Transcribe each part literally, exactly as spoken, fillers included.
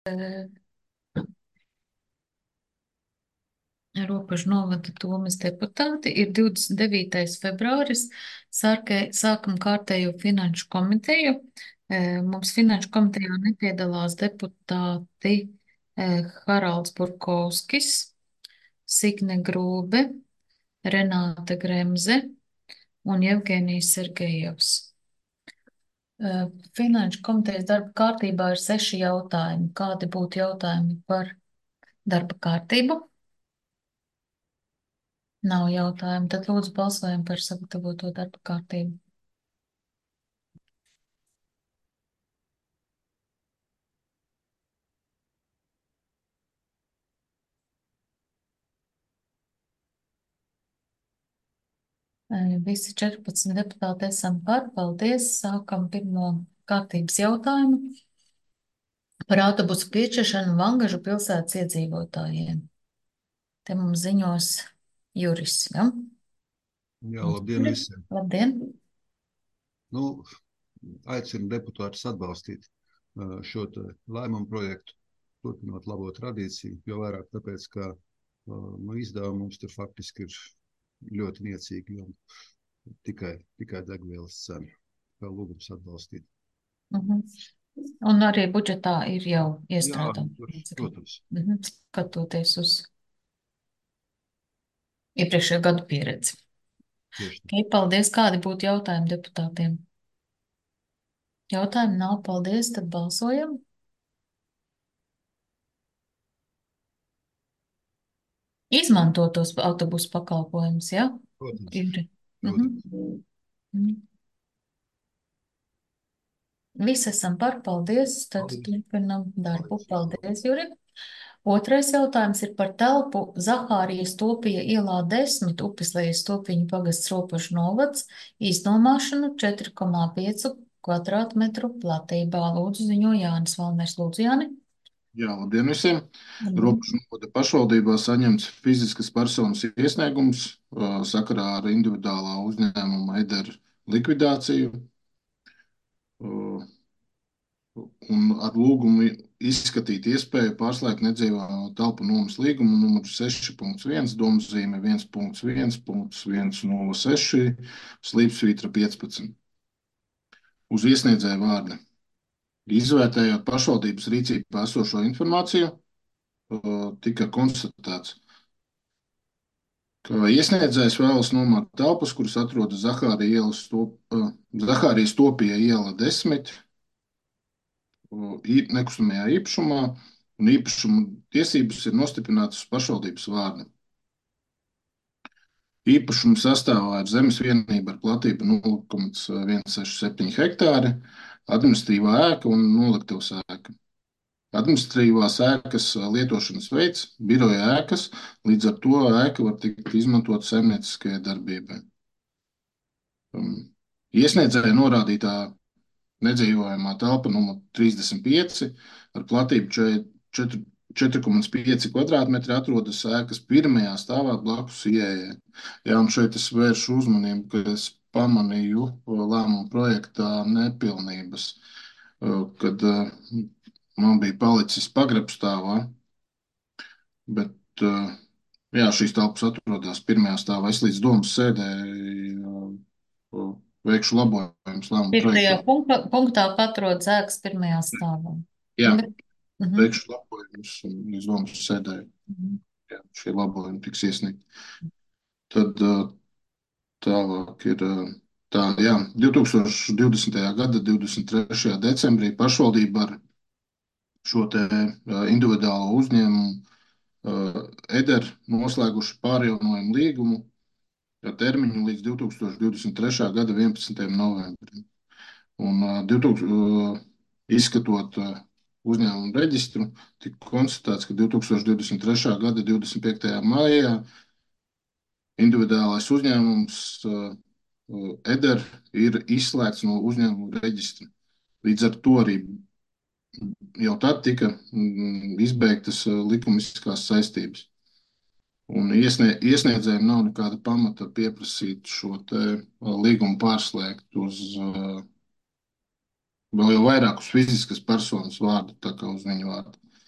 Robežu novada domes deputāti ir divdesmit devītais februāris. Sārkē, sākam kārtējo finanšu komiteju. E, Mums finanšu komitejā nepiedalās deputāti e, Haralds Burkovskis, Signe Grūbe, Renāte Gremze un Jevgenijs Sergejevs. E, Finanšu komitejas darba kārtībā ir seši jautājumi. Kādi būtu jautājumi par darba kārtību? Nav jautājumu. Tad lūdzu balsojam par sagatavoto darba kārtību. Eh, Visi četrpadsmit deputāti esam par. Paldies. Sākam pirmo kārtības jautājumu par autobusu piešķiršanu Vangažu pilsētas iedzīvotājiem. Te mums ziņos Juris, ja? Jā, labdien visiem. Labdien. Nu, aicinu deputātus atbalstīt uh, šo te lēmumu projektu, turpinot labo tradīciju, jo vairāk tāpēc, ka uh, nu, izdevumi mums tur faktiski ir ļoti niecīgi, jo tikai, tikai degvielas cena. Kā lūgums atbalstīt. Mhm. Un arī budžetā ir jau Jā, iestrādāts. tur, protams. Mhm. Skatoties uz iepriekšējo gadu pieredzi. Tieši tā. Okay, paldies. Kādi būtu jautājumi deputātiem? Jautājumu nav. Paldies. Tad balsojam. Izmantotos autobusu pakalpojumus, ja? Protams. Ir. Protams. Mhm. Mhm. Visi esam par, paldies. Tad Paldies. turpinam darbu. Paldies. Paldies, Juri. Otrais jautājums ir par telpu Zahārijas Topija ielā desmit, Upislejas Topiņu pagasts Robežu novads, iznomāšanu četri komā pieci kvadrātmetru platībā. Lūdzu, ziņo Jānis Valmers. Lūdzu, Jāni. Jā, labdien visiem! Labdien. Robežu novada pašvaldībā saņemts fiziskas personas iesniegums uh, sakarā ar individuālā uzņēmuma Eder likvidāciju uh, un ar lūgumu izskatīt iespēju pārslēgt nedzīvojamo telpu nomas līgumu numuru seši punkts viens, domzīme viens punkts viens punkts viens nulle seši, slīpsvītra piecpadsmit. Uz iesniedzēju vārdi. Izvērtējot pašvaldības rīcībā esošo informāciju, tika konstatēts, ka iesniedzējs vēlas nomākt telpas, kuras atrodas Zahārijas top, Zahārijas Topija iela desmit nekustamajā īpašumā, un īpašuma tiesības ir nostiprinātas uz pašvaldības vārdu. Īpašuma sastāvā ir zemes vienība ar platību nulle komats viens seši septiņi hektāri, administratīvā ēka un noliktavas ēka. Administratīvās ēkas lietošanas veids, biroja ēkas, līdz ar to ēka var tikt izmantot saimnieciskajai darbībai. Um, Iesniedzēja norādītā nedzīvojamā telpa numur trīsdesmit pieci ar platību četri komats pieci kvadrātmetri atrodas ēkas pirmajā stāvā blakus ieejai. Jā, un šeit es vēršu uzmanību, ka es pamanīju lēmumu projektā nepilnības, kad man bija palicis pagrabstāvā, bet jā, šīs telpas atrodas pirmajā stāvā. Es līdz domas sēdē veikšu labojumus lēmumu Piektajā projektā. punktā, punktā atrodas ēkas pirmajā stāvā. Jā, Bet, mhm. veikšu labojumus līdz domas sēdē. Mhm. Jā, šie labojumi tiks iesniegti. Tad tālāk ir tā, jā, divi tūkstoši divdesmitajā gada divdesmit trešajā decembrī pašvaldība ar šo te individuālo uzņēmumu Eder noslēguši pārjaunojumu līgumu ar termiņu līdz divi tūkstoši divdesmit trešā gada vienpadsmitajam novembrim. Un divtūkstoši, izskatot uzņēmumu reģistru, tika konstatēts, ka divi tūkstoši divdesmit trešā gada divdesmit piektajā maijā individuālais uzņēmums Eder ir izslēgts no uzņēmuma reģistra. Līdz ar to arī jau tad tika izbeigtas likumiskās saistības. Un iesnie, iesniedzējiem nav nekāda pamata pieprasīt šo te līgumu pārslēgt uz vēl jau vairāk uz fiziskas personas vārdu, tā kā uz viņu vārdu.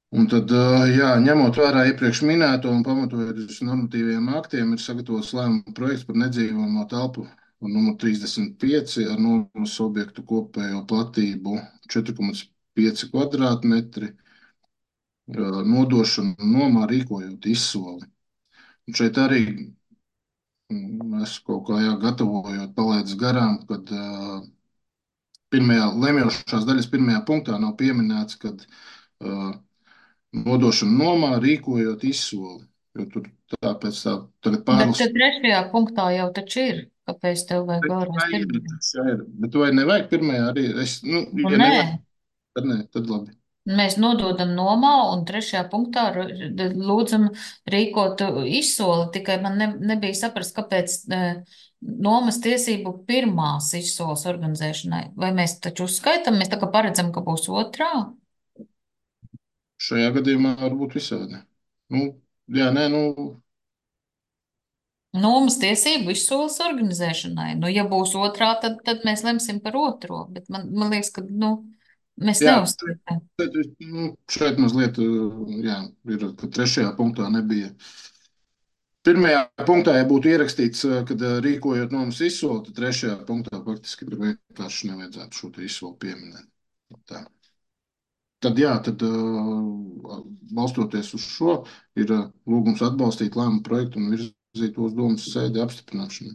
Un tad, jā, ņemot vērā iepriekš minēto un pamatojoties uz normatīviem aktiem, ir sagatavots lēmuma projekts par nedzīvojamo telpu numur trīsdesmit pieci ar nomas objektu kopējo platību četri komats pieci kvadrātmetri, nodošanu nomā rīkojot izsoli. Un šeit arī es kaut kā jā, gatavojot, palaidu garām, kad uh, pirmajā lemjošās daļas pirmajā punktā nav pieminēts, kad uh, nodošana nomā rīkojot izsoli. Jo tur tāpēc tā tagad Bet te pārlas. trešajā punktā jau taču ir, kāpēc tev vajag vēlreiz Tā ir, pirmajā. tā ir. Bet vai nevajag pirmajā arī? Es, nu, Nu, ja nē, nevajag, tad nē, tad labi. mēs nododam nomā un trešajā punktā ru- lūdzam rīkot izsoli, tikai man ne, nebija saprast, kāpēc e, nomas tiesību pirmās izsoles organizēšanai. Vai mēs taču uzskaitam, mēs tā kā paredzam, ka būs otrā? Šajā gadījumā var būt visādi. Nu, jā, nē, nu, Nomas tiesību izsoles organizēšanai. Nu, ja būs otrā, tad, tad mēs lemsim par otro. Bet man, man liekas, ka, nu, mēs jā, neuzskatām. tad, nu, šeit mazliet, jā, ir, ka trešajā punktā nebija. Pirmajā punktā, ja būtu ierakstīts, kad rīkojot nomas izsoli, tad trešajā punktā faktiski vienkārši nevajadzētu šo izsoli pieminēt. Tā. Tad, jā, tad, balstoties uz šo, ir lūgums atbalstīt lēmumu projektu un virzīt to uz domas sēdi apstiprināšanu.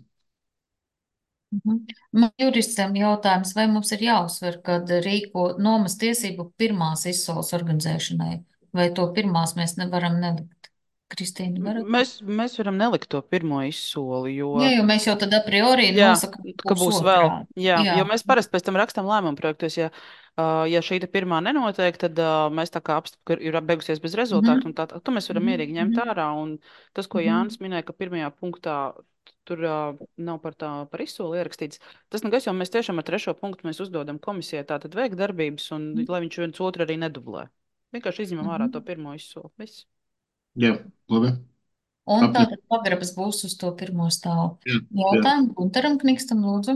Mhm. Man juristam jautājums, vai mums ir jāuzsver, kad rīko nomas tiesību pirmās izsoles organizēšanai, vai to pirmās mēs nevaram nelikt? Kristīna, varat? Mēs, mēs varam nelikt to pirmo izsoli, jo, Jā, jo mēs jau tad a priori jā, nosakam, ka ka būs būs vēl. otrā. Jā, Jā. jo mēs parasti pēc tam rakstām lēmumu projektos, ja, ā, ja šī te pirmā nenotiek, tad ā, mēs tā kā apstiprinām, ka ir beigusies bez rezultātu, un Mhm. tā, tā, to mēs varam Mhm. mierīgi ņemt Mhm. ārā. Un tas, ko Mhm. Jānis minēja, ka pirmajā punktā tur ā, nav par tā, par izsoli ierakstīts, tas nekas, jo mēs tiešām ar trešo punktu mēs uzdodam komisijai tātad veikt darbības, un lai viņš viens otru arī nedublē. Vienkārši izņemam ārā to Mhm. pirmo izsoli. Viss. Jā, labi. Un Apni. tātad pagrabas būs uz to pirmo stāvu. Jā, jā. Jautājumu Guntaram Knikstam, lūdzu.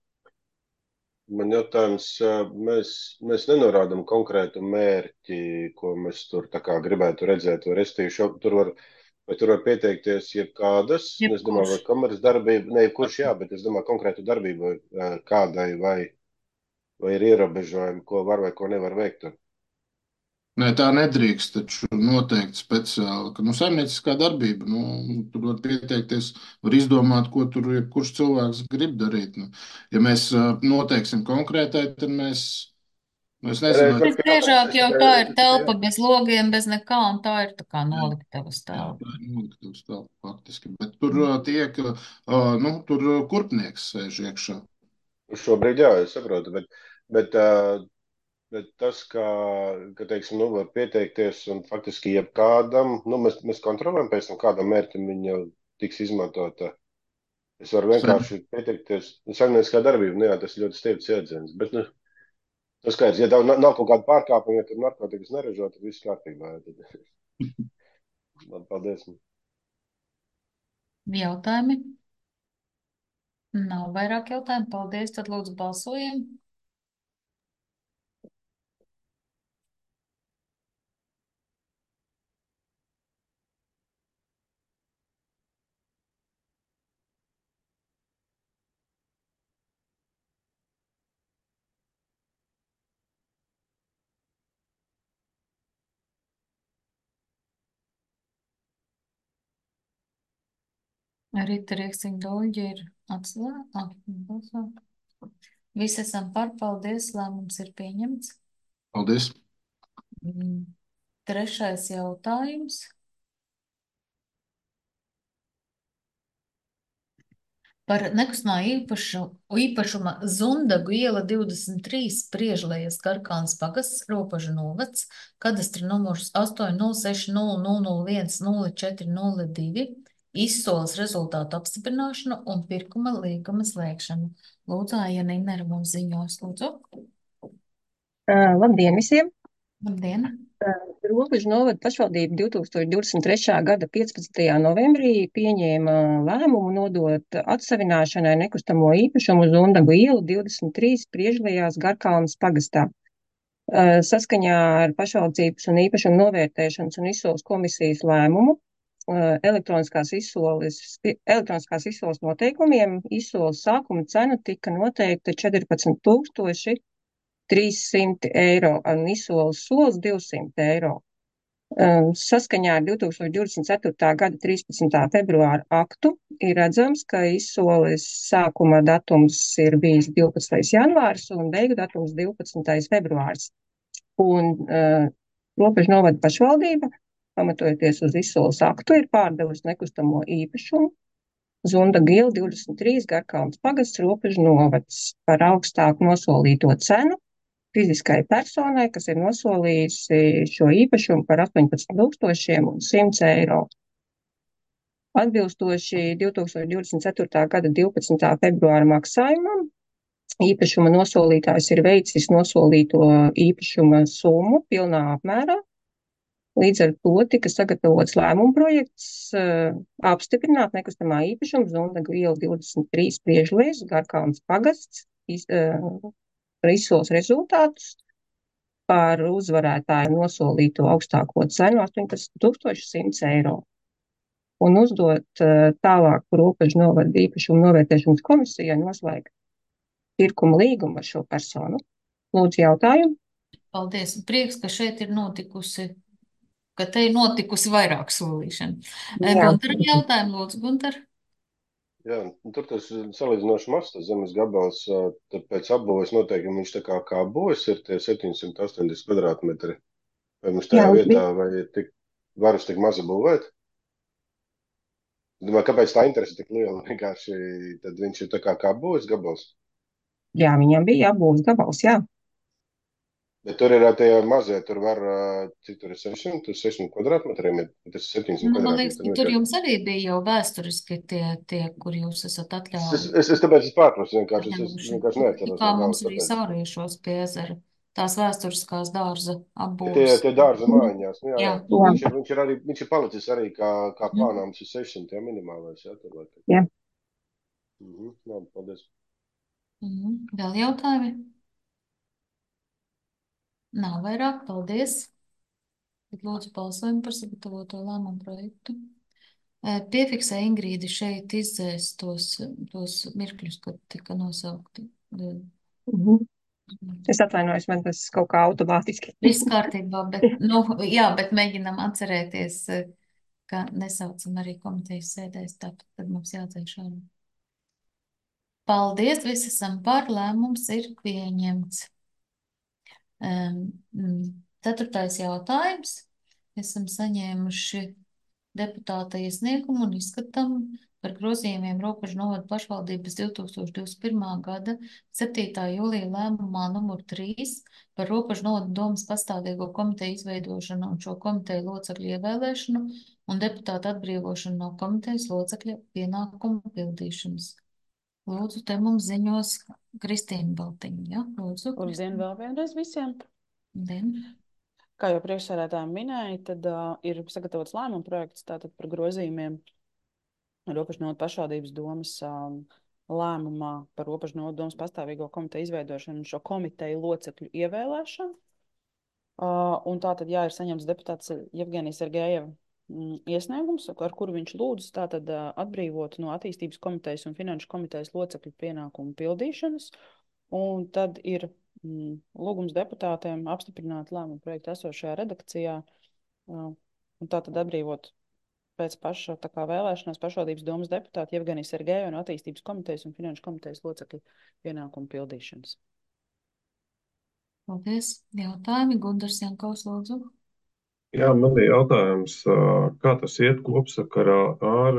Man jautājums, ā, mēs, mēs nenorādām konkrētu mērķi, ko mēs tur tā kā gribētu redzēt, vai restīvi šo, tur var, vai tur var pieteikties jebkādas, un es domāju, vai Jebkurš. komerces darbība, ne jebkurš jā, bet es domāju konkrētu darbību, ā, kādai, vai, vai ir ierobežojumi, ko var vai ko nevar veikt tur. Nē, tā nedrīkst. Taču noteikti speciāli, ka nu, saimnieciskā darbība, nu, tur var pieteikties, var izdomāt, ko tur jebkurš cilvēks grib darīt. Nu, ja mēs ā, noteiksim konkrētai, tad mēs, nu, es Nē, nē, nezinu, es vai varu tikai jautāt, Biežāk es jau tikai, tā ir es tikai telpa jautāt. bez logiem, bez nekā, un tā ir tā kā jā, noliktava jā, stāv. tā ir noliktavas tā faktiski. Bet tur ā, tiek, ā, nu, tur ā, kurpnieks sēž iekšā. Šobrīd jā, es saprotu, bet, bet, ā, bet tas, ka, ka teiksim, nu, var pieteikties un faktiski jebkādam, nu, mēs, mēs kontrolējam pēc tam, kādam mērķim viņa tiks izmantota. Es varu Saim- vienkārši pieteikties, nu, saimnieciskā darbība, nu jā, tas ir ļoti stiepts jēdziens, bet, nu, tas skaidrs, ja nav, nav kaut kāda pārkāpuma, ja tur narkotikas neražo, tad viss kārtībā. Jā, tad, man paldies. Jautājumi? Nav vairāk jautājumu. Paldies. Tad lūdzu balsojam. Rīta Rieksīna Doļģa ir atslēgta. Visi esam par. Paldies. Lēmums ir pieņemts. Paldies! Mm. Trešais jautājums. Par nekustamā īpašu, īpašuma Zundagu iela divdesmit trīs Priežlejas Karkānas pagasts, Ropažu novads, kadastra numurs astoņi nulle seši nulle nulle nulle viens nulle četri nulle divi, izsoles rezultātu apstiprināšanu un pirkuma līguma slēgšanu. Lūdzu, Janina ir mums ziņos. Lūdzu. Uh, labdien visiem! Labdien! Robežu novada pašvaldība divtūkstoš divdesmit trešā gada piecpadsmitajā novembrī pieņēma lēmumu nodot atsavināšanai nekustamo īpašumu Zundagu ielu divdesmit trīs Priežlejās Garkalnas pagastā. Saskaņā ar pašvaldības un īpašumu novērtēšanas un izsoles komisijas lēmumu elektroniskās izsoles, elektroniskās izsoles noteikumiem izsoles sākuma cena tika noteikta četrpadsmit tūkstoši trīssimti eiro un izsoles sols divsimt eiro. Saskaņā ar divtūkstoš divdesmit ceturtā gada trīspadsmitā februāra aktu ir redzams, ka izsoles sākuma datums ir bijis divpadsmitais janvārs un beigu datums divpadsmitais februārs. Un uh, Robežu novada pašvaldība, pamatojoties uz izsoles aktu, ir pārdevusi nekustamo īpašumu Zunda Gila divdesmit trīs Garkalnes pagasts Robežu novads par augstāku nosolīto cenu fiziskai personai, kas ir nosolījusi šo īpašumu par astoņpadsmit tūkstošiem un simts eiro. Atbilstoši divtūkstoš divdesmit ceturtā gada divpadsmitā februāra maksājumam, īpašuma nosolītājs ir veicis nosolīto īpašuma summu pilnā apmērā. Līdz ar to tika sagatavots lēmuma projekts uh, apstiprināt nekustamā īpašuma Zunda Gila divdesmit trīs Priežlies Garkalnes pagasts iz, uh, izsoles rezultātus par uzvarētāju nosolīto augstāko cenu astoņpadsmit tūkstoši simts eiro. Un uzdot uh, tālāk Robežu novada īpašumu novērtēšanas komisijai noslēgt pirkuma līgumu ar šo personu. Lūdzu, jautājumu. Paldies. Prieks, ka šeit ir notikusi, ka te ir notikusi vairāk solīšana. Jā. Guntaram jautājumu, lūdzu, Guntar. Jā, tur tas salīdzinoši mazs, tas zemes gabals, tad pēc apbūves noteikti viņš tā kā kā būves ir tie septiņsimt astoņdesmit kvadrātmetri. Vai mums tajā Jā, vietā, vai tik, varus tik maza būvēt? Domāju, kāpēc tā interese tik liela? Vienkārši tad viņš ir tā kā kā būves gabals. Jā, viņam bija jābūves gabals, jā. Bet tur ir tie mazie, tur var, cik tur ir sešsimt, tur sešsimt kvadrātmetriem, ir tas septiņsimt Nu, man liekas, kvadrātmetri. ka tur jums arī bija jau vēsturiski tie, tie kur jūs esat Es, atļaujuši. es, es tāpēc es pārprasu, vienkārši, es, es atļaujuši. vienkārši neatceros Kā no mums galvas, arī tāpēc. Sauriešos pie ezera, tās vēsturiskās dārza Tie, apbūves. tie dārza mājiņās, nu jā, jā. Jā. Nu, viņš, ir, viņš, ir arī, viņš ir palicis arī kā, kā Mhm. plānā, mums ir sešsimt, jā, minimālais, jā, tur laikam. Jā. Mhm, labi, paldies. Mhm. Vēl jautājumi? Nav vairāk, paldies. Tad lūdzu balsojumu par sagatavoto lēmumu projektu. Eh, Piefiksē Ingrīdi šeit izdzēs tos, tos mirkļus, kad tika nosaukti. Mhm. Es atvainojos, man tas kaut kā automātiski. Viss kārtībā, bet, nu, jā, bet mēģinam atcerēties, eh, ka nesaucam arī komitejas sēdēs, tātad tad mums jāceļ šādi. Paldies, visi esam par, lēmums ir pieņemts. Um, ceturtais jautājums. Esam saņēmuši deputāta iesniegumu un izskatām par grozījumiem Robežu novada pašvaldības divtūkstoš divdesmit pirmā gada septītā jūlija lēmumā numur trīs par Robežu novada domas pastāvīgo komiteju izveidošanu un šo komiteju locekļu ievēlēšanu un deputāta atbrīvošanu no komitejas locekļa pienākumu pildīšanas. Lūdzu, te mums ziņos Kristīna Baltiņa, ja? Lūdzu. Labdien vēl vienreiz visiem. Labdien. Kā jau priekšsēdētāji minēja, tad uh, ir sagatavots lēmuma projekts tātad par grozījumiem Robežu novada pašvaldības domas um, lēmumā par Robežu novada domas pastāvīgo komiteju izveidošanu un šo komiteju locekļu ievēlēšanu. Uh, un tātad, jā, ir saņemts deputāts Jevgenijs Sergejeva mm, iesniegums, ar kuru viņš lūdz tātad uh, atbrīvot no attīstības komitejas un finanšu komitejas locekļu pienākumu pildīšanas. Un tad ir mm, lūgums deputātiem apstiprināt lēmumu projektu esošajā redakcijā uh, un tātad atbrīvot pēc paša tā kā vēlēšanās pašvaldības domas deputāti Jevgenijs Sergejeva no attīstības komitejas un finanšu komitejas locekļu pienākumu pildīšanas. Paldies. Jautājumi. Gundars Jankovs, lūdzu. Jā, man ir jautājums, kā tas iet kopsakarā ar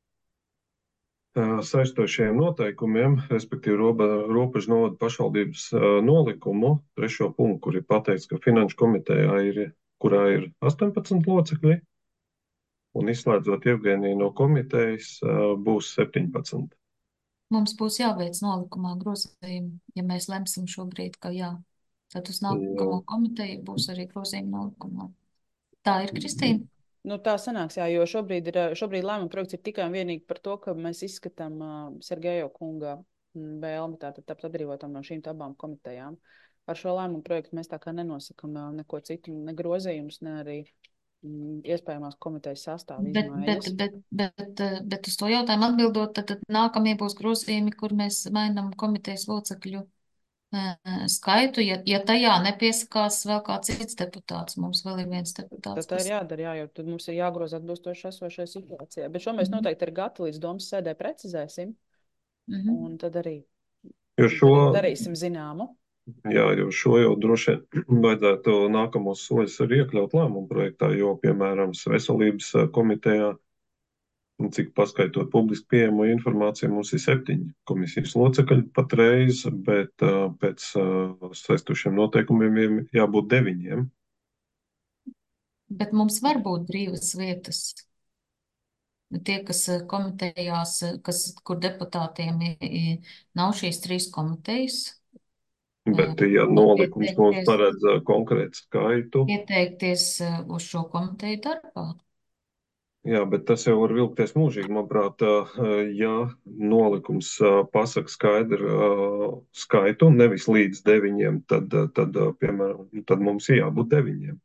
saistošiem noteikumiem, respektīvi Robežu novada pašvaldības nolikumu, trešo punktu, kur ir pateikts, ka finanšu komitejā ir, kurā ir astoņpadsmit locekļi, un izslēdzot Jevgeniju no komitejas, būs septiņpadsmit. Mums būs jāveic nolikumā grozījumi, ja mēs lemsim šobrīd, ka jā. Tad uz nākamo komiteju būs arī grozījumi nolikumā. Tā ir, Kristīna? Nu, tā sanāks, jā, jo šobrīd, ir, šobrīd lēmuma projekts ir tikai un vienīgi par to, ka mēs izskatām uh, Sergejo kunga vēlmi tātad tapt atbrīvotam no šīm abām komitejām. ar šo lēmumu projektu mēs tā kā nenosakam ā, neko citu, ne grozījumus, ne arī mm, iespējamās komitejas sastāvu Bet, bet, izmaiņas. bet, bet, eh, bet uz to jautājumu atbildot, tad, tad nākamie būs grozījumi, kur mēs mainām komitejas locekļu eh, skaitu, ja, ja tajā nepiesakās vēl kāds cits deputāts. Mums vēl ir viens Tad deputāts, tā ir kas. jādara, jā, jo tad mums ir jāgroza atbilstoši esošai situācijai. Bet šo mēs Mhm. noteikti ar gatavu līdz domas sēdē precizēsim, Mhm. un tad arī Jo šo, darī, darīsim zināmu. jā, jo šo jau droši vien vajadzētu nākamos soļus arī iekļaut lēmumu projektā, jo, piemēram, veselības eh, komitejā, un cik paskaitot publiski pieejamo informāciju, mums ir septiņi komisijas locekļi patreiz, bet uh, pēc uh, saistošiem noteikumiem ir jābūt deviņiem. Bet mums var būt brīvas vietas. Tie, kas eh, komitejās, eh, kas, kur deputātiem i- i- nav šīs trīs komitejas, eh, Bet, ja var nolikums mums pieteikties, paredz uh, konkrētu skaitu, pieteikties eh, uz šo komiteju darbā. jā, bet tas jau var vilkties mūžīgi. Manuprāt, uh, ja nolikums uh, pasaka skaidru uh, skaitu, nevis līdz deviņiem, tad, uh, tad, uh, piemēram, tad mums ir jābūt deviņiem.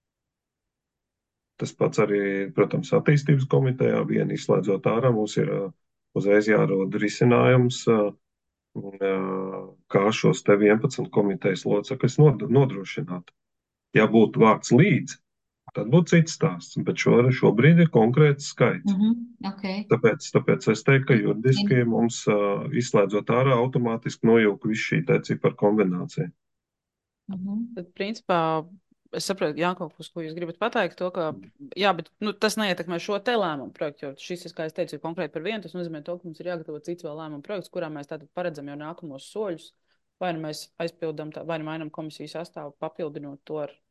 Tas pats arī, protams, attīstības komitejā, viena izslēdzot ārā, mums ir uh, uzreiz jārod risinājums, uh, uh, kā šos te vienpadsmit komitejas locekļus nod- nodrošināt. Ja būtu vārds līdz, tad būtu cits stāsts, bet šo, šobrīd ir konkrēts skaits. Mhm. Ok. Tāpēc, tāpēc es teiktu, ka juridiski mums uh, izslēdzot ārā automātiski nojauka visu šī te ciparu kombinācija. Mhm. Tad, principā, es saprotu, Jākaups, ko jūs gribat pateikt, to, ka, jā, bet nu, tas neietekmē šo te lēmumu projektu, jo šis, kā es teicu, ir konkrēti par vienu, tas nozīmē to, ka mums ir jāgatavo cits vēl lēmumu projekts, kurā mēs tātad paredzam jau nākamos soļus, vai nu mēs aizpildam, tā, vai nu mainam komisiju sastāvu, papildinot to ar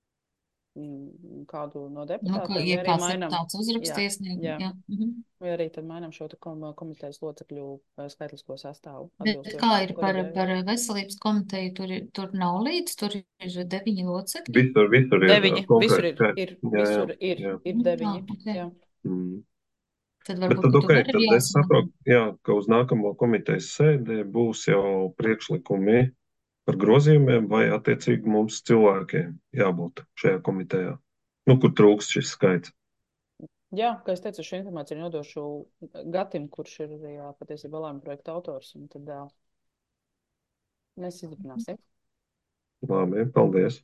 mm, kādu no Nu, ka, deputātiem, ja vai arī kāds mainam, deputāts jā, uzraksties, ne, jā, jā. Mhm. vai arī tad mainam šo te kom- komitejas locekļu eh, skaitlisko sastāvu. Bet atbilstoši kā ir par, koriģējot. par veselības komiteju, tur, ir- tur nav līdz, tur ir deviņi locekļi. Visur, visur ir uh, Deviņi, visur konkrēts ir, skaits. ir, Jā, jā, visur ir, jā. ir Mhm. deviņi, Ah, ok. jā. Mm. Tad Bet varbūt, tad, ka ok, tur arī ir tad es jāsamazina. saprotu, jā, ka uz nākamo komitejas sēdi būs jau priekšlikumi par grozījumiem vai attiecīgi mums cilvēkiem jābūt šajā komitejā. Nu, kur trūkst šis skaits. Jā, kā es teicu, šo informāciju nodošu Gatim, kurš ir jā, patiesībā lēma projekta autors, un tad jā, mēs izrunāsim. Labi, paldies.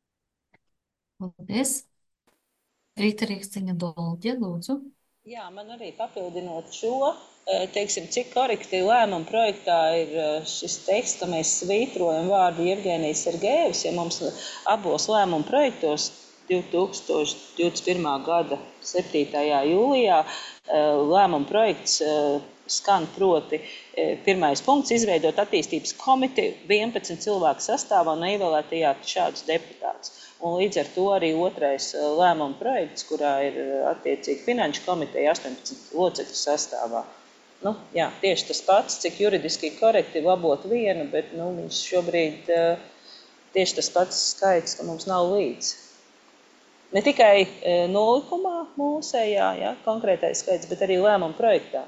Paldies. Rīta Rīkstiņa Dolģe, lūdzu. Jā, man arī papildinot šo, eh, teiksim, cik korekti lēmuma projektā ir eh, šis teksts, ka mēs svītrojam vārdu Jevgenijs Sergejevs, ja mums abos lēmuma projektos divi tūkstoši divdesmit pirmā gada septītajā jūlijā eh, lēmuma projekts eh, skan proti eh, pirmais punkts izveidot attīstības komiteju vienpadsmit cilvēku sastāvā un ievēlētajāt šādus deputātus. Un līdz ar to arī otrais eh, lēmuma projekts, kurā ir eh, attiecīgi finanšu komiteja astoņpadsmit locekļu sastāvā. Nu, jā, tieši tas pats, cik juridiski korekti labot vienu, bet nu, viņš šobrīd eh, tieši tas pats skaits, ka mums nav līdz. Ne tikai eh, nolikumā mūsējā, ja, konkrētais skaits, bet arī lēmuma projektā.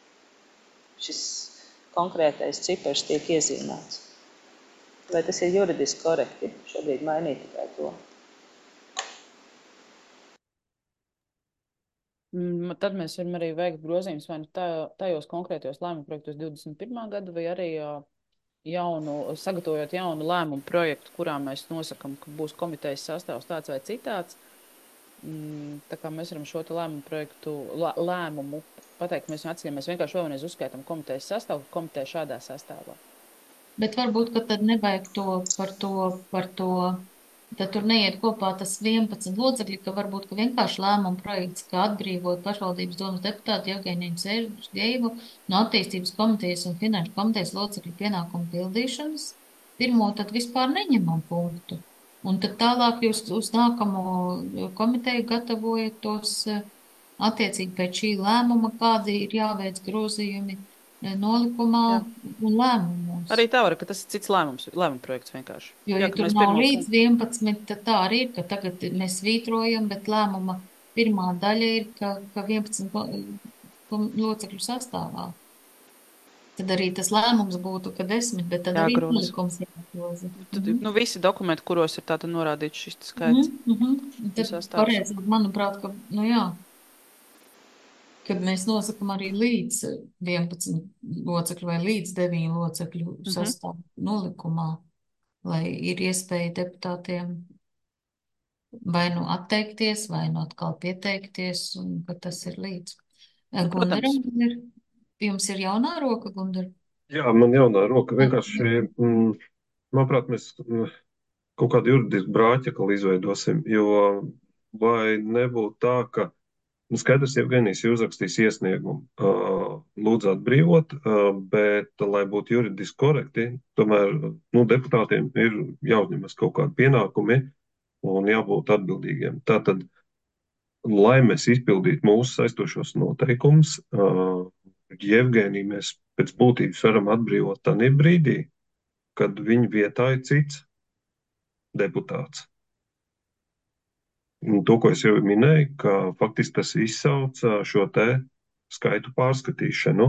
Šis konkrētais cipars tiek iezīmēts. Vai tas ir juridiski korekti? Šobrīd mainīt tikai to. Mm, Tad mēs varam arī veikt grozījumus vai nu tā- tajos konkrētajos lēmumu projektos divdesmit pirmā gada, vai arī ā, jaunu, sagatavojot jaunu lēmumu projektu, kurā mēs nosakam, ka būs komitejas sastāvs tāds vai citāds. Mm, Tā kā mēs varam šo te lēmumu projektu, lā- lēmumu pateikt, mēs viņu atskaņam, mēs vienkārši vēlreiz uzskaitam komitejas sastāvu, komiteja šādā sastāvā. Bet varbūt, ka tad nevajag to par to, par to, tad tur neiet kopā tas vienpadsmit locekļi, ka varbūt, ka vienkārši lēmuma projekts, kā atbrīvot pašvaldības domas deputātu Jevgeniju Sergejevu no attīstības komitejas un finanšu komitejas locekļu pienākumu pildīšanas, pirmo tad vispār neņemam punktu. Un tad tālāk jūs uz nākamo komiteju gatavojat tos eh, attiecīgi pēc šī lēmuma, kādi ir jāveic grozījumi eh, nolikumā Jā. un lēmumos. Arī tā var, ka tas ir cits lēmums, lēmuma projekts vienkārši. Jo, Jā, ja ka tur mēs nav pirmo līdz punktu- vienpadsmit, tad tā arī ir, ka tagad mēs svītrojam, bet lēmuma pirmā daļa ir, ka, ka vienpadsmit ko- ko- locekļu sastāvā. tad arī tas lēmums būtu, ka desmit, bet tad arī Jāgroza. nolikums jāgroza. Tad, Mhm. nu, visi dokumenti, kuros ir tātad norādīts šis Mhm, skaits mhm. un Tad sastāvs. pareizi, manuprāt, ka, nu jā, kad mēs nosakam arī līdz vienpadsmit locekļu vai līdz deviņu locekļu Mhm. sastāvu nolikumā, lai ir iespēja deputātiem vai nu atteikties, vai nu atkal pieteikties, un ka tas ir līdz. Nu, Gundaram protams. ir, jums ir jaunā roka, Gundar? Jā, man jaunā roka vienkārši, mm, manuprāt, mēs mm, kaut kādu juridisku brāķekli izveidosim, jo vai nebūtu tā, ka, nu, skaidrs, Jevgenijs ir uzrakstījis iesniegumu, uh, lūdzu atbrīvot, uh, bet, lai būtu juridiski korekti, tomēr, nu, deputātiem ir jāuzņemas kaut kādi pienākumi un jābūt atbildīgiem. Tātad, lai mēs izpildītu mūsu saistošos noteikumus, uh, Jevgeniju mēs pēc būtības varam atbrīvot tādā brīdī, kad viņa vietā ir cits deputāts. Un to, ko es jau minēju, ka faktiski tas izsauc ā, šo te skaitu pārskatīšanu.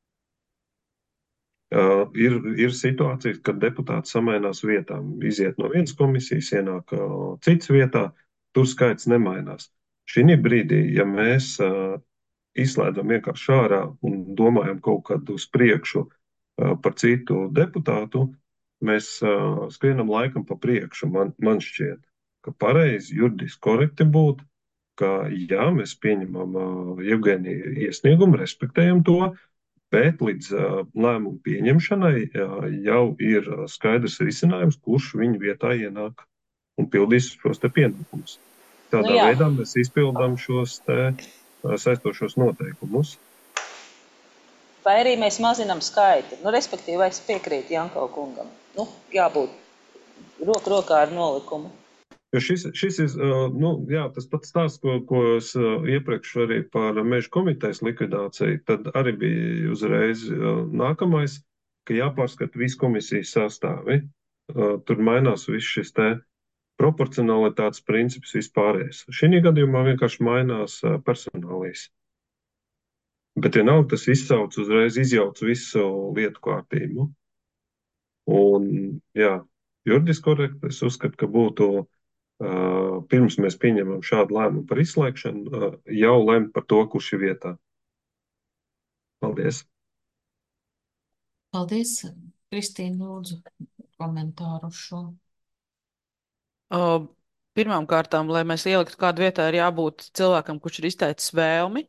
Uh, ir, ir situācijas, kad deputāti samainās vietām, iziet no vienas komisijas, ienāk uh, cits vietā, tur skaits nemainās. Šī brīdī, ja mēs uh, izslēdzam vienkārši ārā un domājam kaut kad uz priekšu uh, par citu deputātu, mēs uh, skrienam laikam pa priekšu. Man, man šķiet, ka pareizi juridiski korekti būtu, ka jā, mēs pieņemam uh, Jevgenija iesniegumu, respektējam to, bet līdz uh, lēmumu pieņemšanai uh, jau ir uh, skaidrs risinājums, kurš viņa vietā ienāk un pildīs šos te pienākumus. Tādā Nu jā. veidā mēs izpildām šos te uh, saistošos noteikumus. Vai arī mēs mazinām skaitu? Nu, respektīvi, es piekrītu Janko kungam. Nu, jābūt roku rokā ar nolikumu. Jo šis, šis ir uh, nu, jā, tas pats stāsts, ko, ko es uh, iepriekš arī par Meža komitejas likvidāciju, tad arī bija uzreiz uh, nākamais, ka jāpārskata visi komisijas sastāvi. Uh, tur mainās viss šis te proporcionalitātes princips vispārējais. Šī gadījumā vienkārši mainās uh, personālijas. Bet vienalga tas izsauc uzreiz, izjauc visu lietu kārtību. Un, jā, juridiski korekti es uzskatu, ka būtu Uh, pirms mēs pieņemam šādu lēmumu par izslēgšanu, uh, jau lemt par to, kurš ir vietā. Paldies. Paldies, Kristīna, lūdzu komentāru uz šo. Uh, pirmām kārtām, lai mēs ieliktu kādu vietā, ir jābūt cilvēkam, kurš ir izteicis vēlmi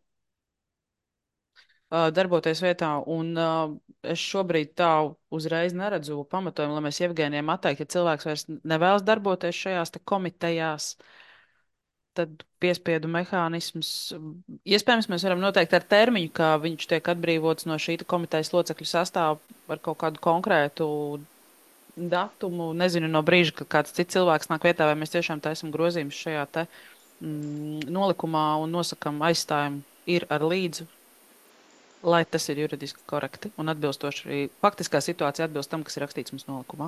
uh, darboties vietā, un uh, es šobrīd tā uzreiz neredzu pamatojumu, lai mēs Jevgenijam atteiktu, ja cilvēks vairs nevēlas darboties šajās te komitejās, tad piespiedu mehānisms. Iespējams, mēs varam noteikt ar termiņu, ka viņš tiek atbrīvots no šī komitejas locekļu sastāva ar kaut kādu konkrētu datumu. Nezinu, no brīža, kad kāds cits cilvēks nāk vietā, vai mēs tiešām taisam grozījumus šajā te mm, nolikumā un nosakam aizstājumu ir ar līdzu, lai tas ir juridiski korekti un atbilstoši arī faktiskā situācija atbilst tam, kas ir rakstīts mums nolikumā.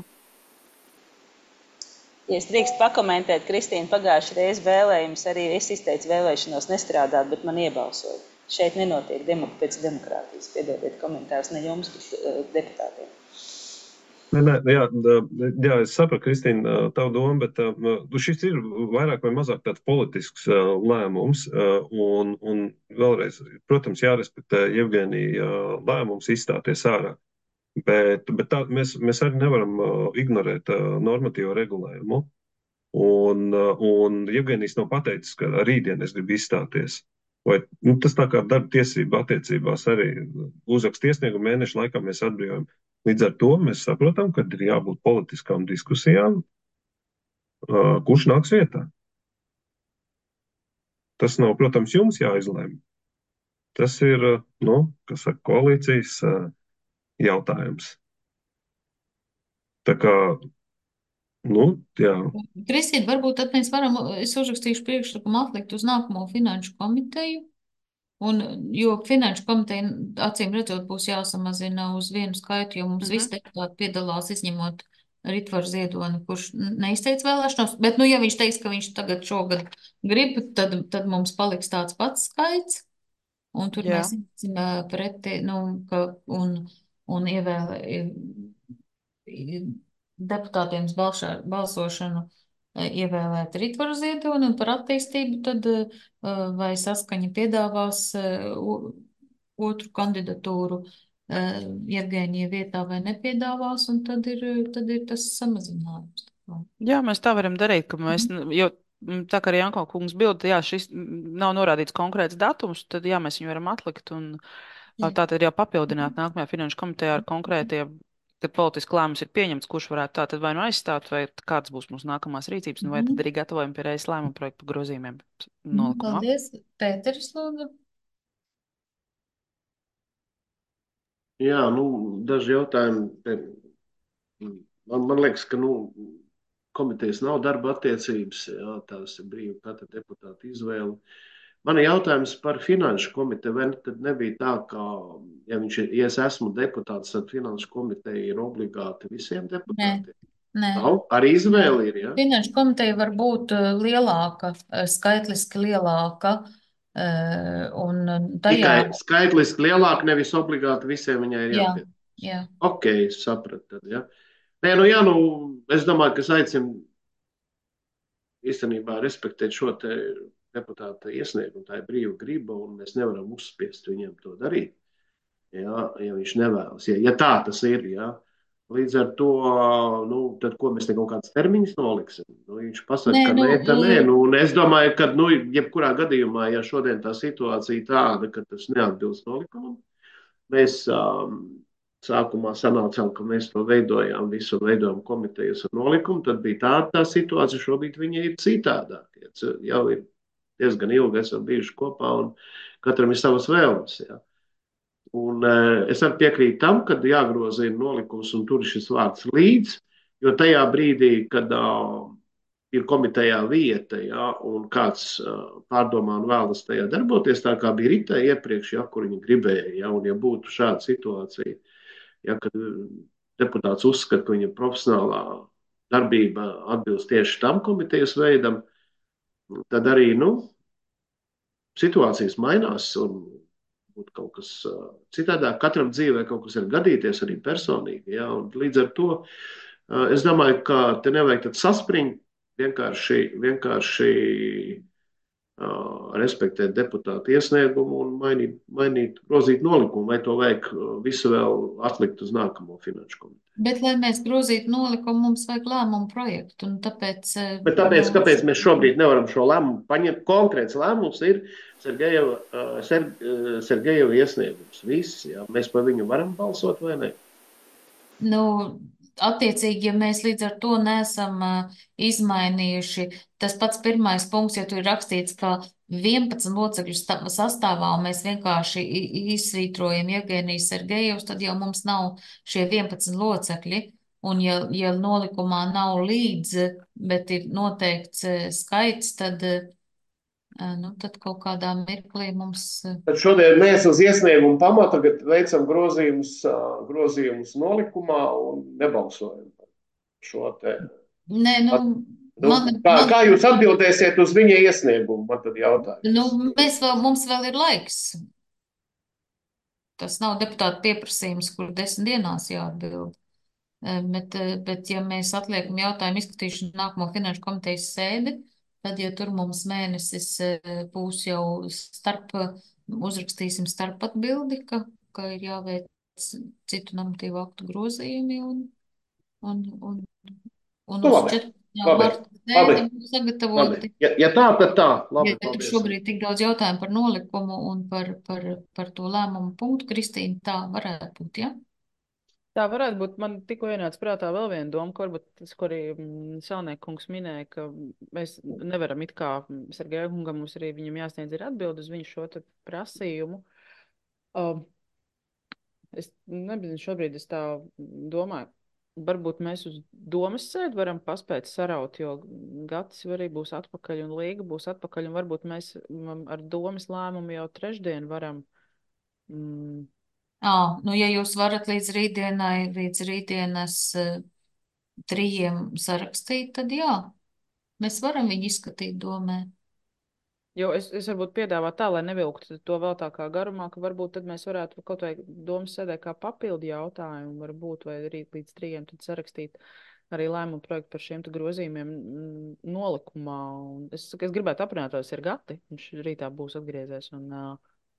Ja es drīkst pakomentēt, Kristīna pagājušajā reizē vēlējums, arī es izteicu vēlēšanos nestrādāt, bet man iebalsoja. Šeit nenotiek demok pēc demokrātijas. Piedodiet komentārus ne jums, bet uh, deputātiem. Nē, nē, jā, jā, es sapratu, Kristīna, tavu domu, bet uh, šis ir vairāk vai mazāk tāds politisks uh, lēmums. Uh, un, un vēlreiz, protams, jārespektē Jevgenija uh, lēmums izstāties ārā. Bet, bet tā, mēs, mēs arī nevaram uh, ignorēt uh, normatīvo regulējumu. Un, uh, un Jevgenijs nav pateicis, ka rītdien es gribu izstāties. Vai, nu, tas tā kā darba tiesība attiecībās arī uzrakst iesniegumu mēnešu laikā mēs atbrīvojam. Līdz ar to mēs saprotam, ka ir jābūt politiskām diskusijām, uh, kurš nāks vietā. Tas nav, protams, jums jāizlēma. Tas ir, uh, nu, kas saka, koalīcijas uh, jautājums. Tā kā, nu, jā. Kristīna, varbūt tad mēs varam, es uzrakstīšu priekšlikumu atlikt uz nākamo finanšu komiteju, un, jo finanšu komiteja, acīm redzot, būs jāsamazina uz vienu skaitu, jo mums Mhm. visi deputāti piedalās, izņemot Ritvaru Ziedoni, kurš neizteica vēlēšanos, bet, nu, ja viņš teiks, ka viņš tagad šogad grib, tad, tad mums paliks tāds pats skaits, un tur Jā. mēs iesim pretī, nu, ka, un un ievēl, deputātiem uz balšā, balsošanu ievēlēt Ritvaru Ziedoni, un par attīstību tad vai Saskaņa piedāvās otru kandidatūru Jevgēnija vietā vai nepiedāvās, un tad ir, tad ir tas samazinājums. Jā, mēs tā varam darīt, ka mēs, jo tā kā arī Janko kungs bilda, jā, šis nav norādīts konkrēts datums, tad jā, mēs viņu varam atlikt un jā. Tā tad jau papildināt nākamajā finanšu komitejā ar konkrētiem, kad politiski lēmums ir pieņemts, kurš varētu tā tad vai nu aizstāt, vai kāds būs mūsu nākamās rīcības, un vai tad arī gatavojam pie reizes lēmumu projektu par grozījumiem nolikumā. Paldies, Pēteris, lūdzu. Jā, nu, daži jautājumi. Man, man liekas, ka, nu, komitejas nav darba attiecības, jā, tās ir brīva katra deputāta izvēle. Man ir jautājums par finanšu komiteju, vai tad nebija tā, ka, ja viņš ir, ja es esmu deputāts, tad finanšu komiteja ir obligāti visiem deputātiem? Nē, nē. Nav? Arī izvēle ir, jā? Finanšu komiteja var būt lielāka, skaitliski lielāka, un tajā... Tikai skaitliski lielāka, nevis obligāti visiem viņai ir jāpiedalās. Jā, jā. Ok, sapratu tad, jā. Nē, nu jā, nu, es domāju, ka es aicinu īstenībā respektēt šo te deputāta iesniegumu, tā ir brīva griba, un mēs nevaram uzspiest viņiem to darīt, jā, ja viņš nevēlas, ja, ja tā tas ir, jā. Līdz ar to, nu, tad ko mēs te kaut kāds termiņus noliksim? Nu, viņš pasaka, nē, ka nu, nē, tā nē, nu, un es domāju, ka, nu, jebkurā gadījumā, ja šodien tā situācija tāda, ka tas neatbilst nolikumam, mēs um, sākumā sanācām, ka mēs to veidojām, visu veidojām komitejas ar nolikumu, tad bija tāda tā situācija, šobrīd viņa ir citādāk. Jau ir diezgan ilgi esam bijuši kopā un katram ir savas vēlmes. Jā. Un es arī piekrītu tam, ka jāgrozina nolikums un tur ir šis vārds līdz, jo tajā brīdī, kad uh, ir komitejā vieta, jā, un kāds uh, pārdomā un vēlas tajā darboties, tā kā bija Ritai iepriekš, jā, kur viņa gribēja, jā, un ja būtu šāda situācija, ja, kad deputāts uzskata, ka viņa profesionālā darbība atbilst tieši tam komitejas veidam, tad arī, nu, situācijas mainās un būtu kaut kas uh, citādāk. Katram dzīvē kaut kas ir gadīties arī personīgi, ja, un līdz ar to uh, es domāju, ka te nevajag tad saspringt, vienkārši, vienkārši uh, respektēt deputātu iesniegumu un mainīt, mainīt, grozīt nolikumu, vai to vajag uh, visu vēl atlikt uz nākamo finanšu komiteju. Bet, lai mēs grozītu nolikumu, mums vajag lēmumu projektu, un tāpēc... Bet tāpēc, kāpēc mēs šobrīd nevaram šo lēmumu paņemt? Konkrēts lēmums ir Sergejeva, Ser, Sergejeva iesniegums. Viss, jā. Mēs par viņu varam balsot vai ne? Nu, attiecīgi, ja mēs līdz ar to neesam uh, izmainījuši, tas pats pirmais punkts, ja tur ir rakstīts, ka vienpadsmit locekļu sastāvā un mēs vienkārši izsvītrojam Jevgeniju Sergejevs, tad jau mums nav šie vienpadsmit locekļi. Un ja, ja nolikumā nav līdz, bet ir noteikts uh, skaits, tad, uh, nu, tad kaut kādā mirklī mums... Uh... Tad šodien mēs uz iesniegumu pamata veicam grozījumus, uh, grozījumus nolikumā un nebalsojam par šo te... Nē, nu... Nu, man, kā, man... kā jūs atbildēsiet uz viņa iesniegumu? Man tad jautājums. Nu, mēs vēl, mums vēl ir laiks. Tas nav deputāta pieprasījums, kur desmit dienās jāatbild. Bet, bet ja mēs atliekam jautājumu izskatīšanu nākamo finanšu komitejas sēdi, tad, ja tur mums mēnesis būs jau starp, uzrakstīsim starp atbildi, ka, ka ir jāveic citu normatīvu aktu grozījumi un, un, un, un nu, uz labi, četru. Jā, labi, labi, labi. Ja, ja tā, tad tā. Labi, ja tur šobrīd tik daudz jautājumu par nolikumu un par, par, par to lēmumu punktu, Kristīna, tā varētu būt, ja? Tā varētu būt. Man tikko ienāca prātā vēl viena doma, ko varbūt tas, ko arī Salniekungs minēja, ka mēs nevaram it kā Sergeja kungam, mums arī viņam jāsniedz ir atbild uz viņu šo te prasījumu. Uh, es nebinu, šobrīd es tā domāju. Varbūt mēs uz domas sēdi varam paspēt saraut, jo Gatis arī būs atpakaļ un Līga būs atpakaļ, un varbūt mēs ar domas lēmumu jau trešdien varam. Mm. Ā, nu, ja jūs varat līdz rītdienai, līdz rītdienas uh, trījiem sarakstīt, tad jā, mēs varam viņu izskatīt domē. Jo es, es varbūt piedāvātu tā, lai nevilktu to vēl tā kā garumā, ka varbūt tad mēs varētu kaut vai domas sēdē kā papildu jautājumu, varbūt, vai arī līdz trījiem tad sarakstīt arī lēmumu projektu par šiem te grozījumiem mm, nolikumā. Un es, es gribētu aprunātos ar Gati, viņš rītā būs atgriezies. Un, uh,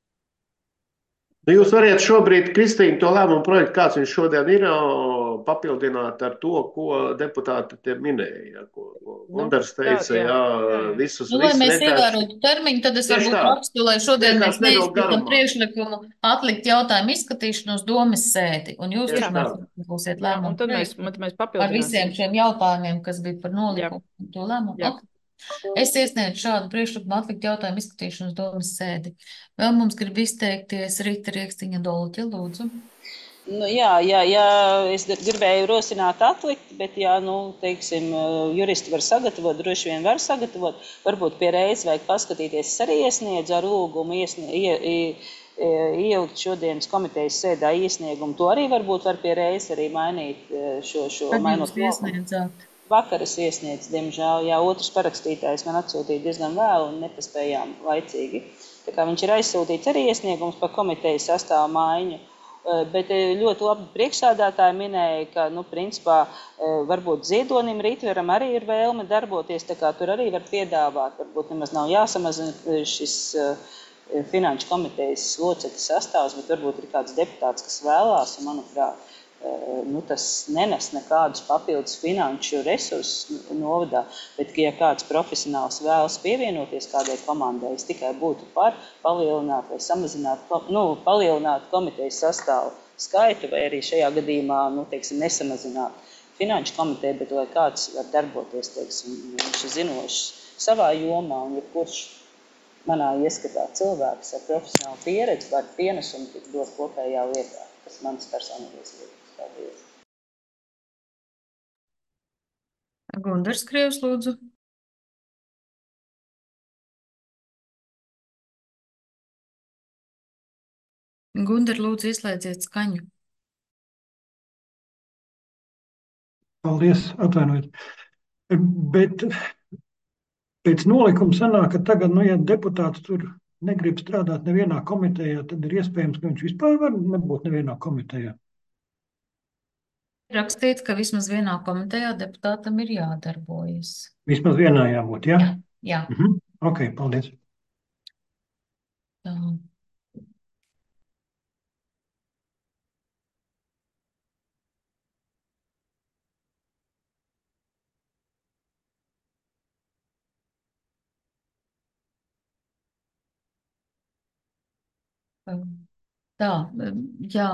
Nu, jūs variet šobrīd, Kristīna, to lēmumu projektu, kāds viņš šodien ir, o, papildināt ar to, ko deputāti te minēja, ja, ko, ko nu, Gundars tā, teica, jā, jā, jā, jā. visus, Nu, lai visus mēs vienkārši. ievērotu termiņu, tad es Tieši varbūt tā. rakstu, lai šodien mēs Vienkārši nevilkt neizskatam garumā. priekšlikumu atlikt jautājumu izskatīšanu uz domas sēdi. Un jūs Tieši turpmāk tā. būsiet Jā, un lēmumu tad mēs, projektu mēs ar papildināsim. visiem šiem jautājumiem, kas bija par Jā, nolikumu un to lēmumu. jā. Ok. Es iesniedzu šādu priekšlikumu atlikt jautājumu izskatīšanu uz domas sēdi. Vēl mums grib izteikties Rita Riekstiņa Dolķa, lūdzu. Nu, jā, jā, jā, es gribēju rosināt atlikt, bet, jā, nu, teiksim, juristi var sagatavot, droši vien var sagatavot. Varbūt pie reizes vajag paskatīties, es arī iesniedzu ar lūgumu iesnie, ie, ie, ielikt šodienas komitejas sēdā iesniegumu. To arī varbūt var pie reizes arī mainīt šo, šo Kad mainot jūs iesniedzāt? Vakar es iesniedzu, diemžēl, jā, otrs parakstītājs man atsūtīja diezgan vēlu un nepaspējām laicīgi. Tā kā viņš ir aizsūtīts arī iesniegums par komitejas sastāvu maiņu, bet ļoti labi priekšsādātāji minēja, ka, nu, principā, varbūt Ziedonim Rītveram arī ir vēlme darboties, tā kā tur arī var piedāvāt, varbūt nemaz nav jāsamazina šis finanšu komitejas locekļu sastāvs, bet varbūt ir kāds deputāts, kas vēlās, un, manuprāt, nu, tas nenes nekādus papildus finanšu resursus novadā, bet, ja kāds profesionāls vēlas pievienoties kādai komandai, es tikai būtu par palielināt vai samazināt, nu, palielināt komitejas sastāvu skaitu, vai arī šajā gadījumā, nu, teiksim, nesamazināt finanšu komiteju, bet lai kāds var darboties, teiksim, viņš ir zinošs savā jomā, un jebkurš manā ieskatā cilvēks ar profesionālu pieredzi var pienesumu tik dot kopējā lietā. Tas mans personīgais lietas. Paldies. Gundars Krievs, lūdzu. Gundar, lūdzu, ieslēdziet skaņu. Paldies, atvainojiet. Bet pēc nolikuma sanāk, ka tagad, nu, ja deputāts tur negrib strādāt nevienā komitejā, tad ir iespējams, ka viņš vispār var nebūt nevienā komitejā. Rakstīts, ka vismaz vienā komitejā deputātam ir jādarbojas. Vismaz vienā jābūt, jā? Jā, jā. Mhm. Ok, paldies. Tā. Tā, jā.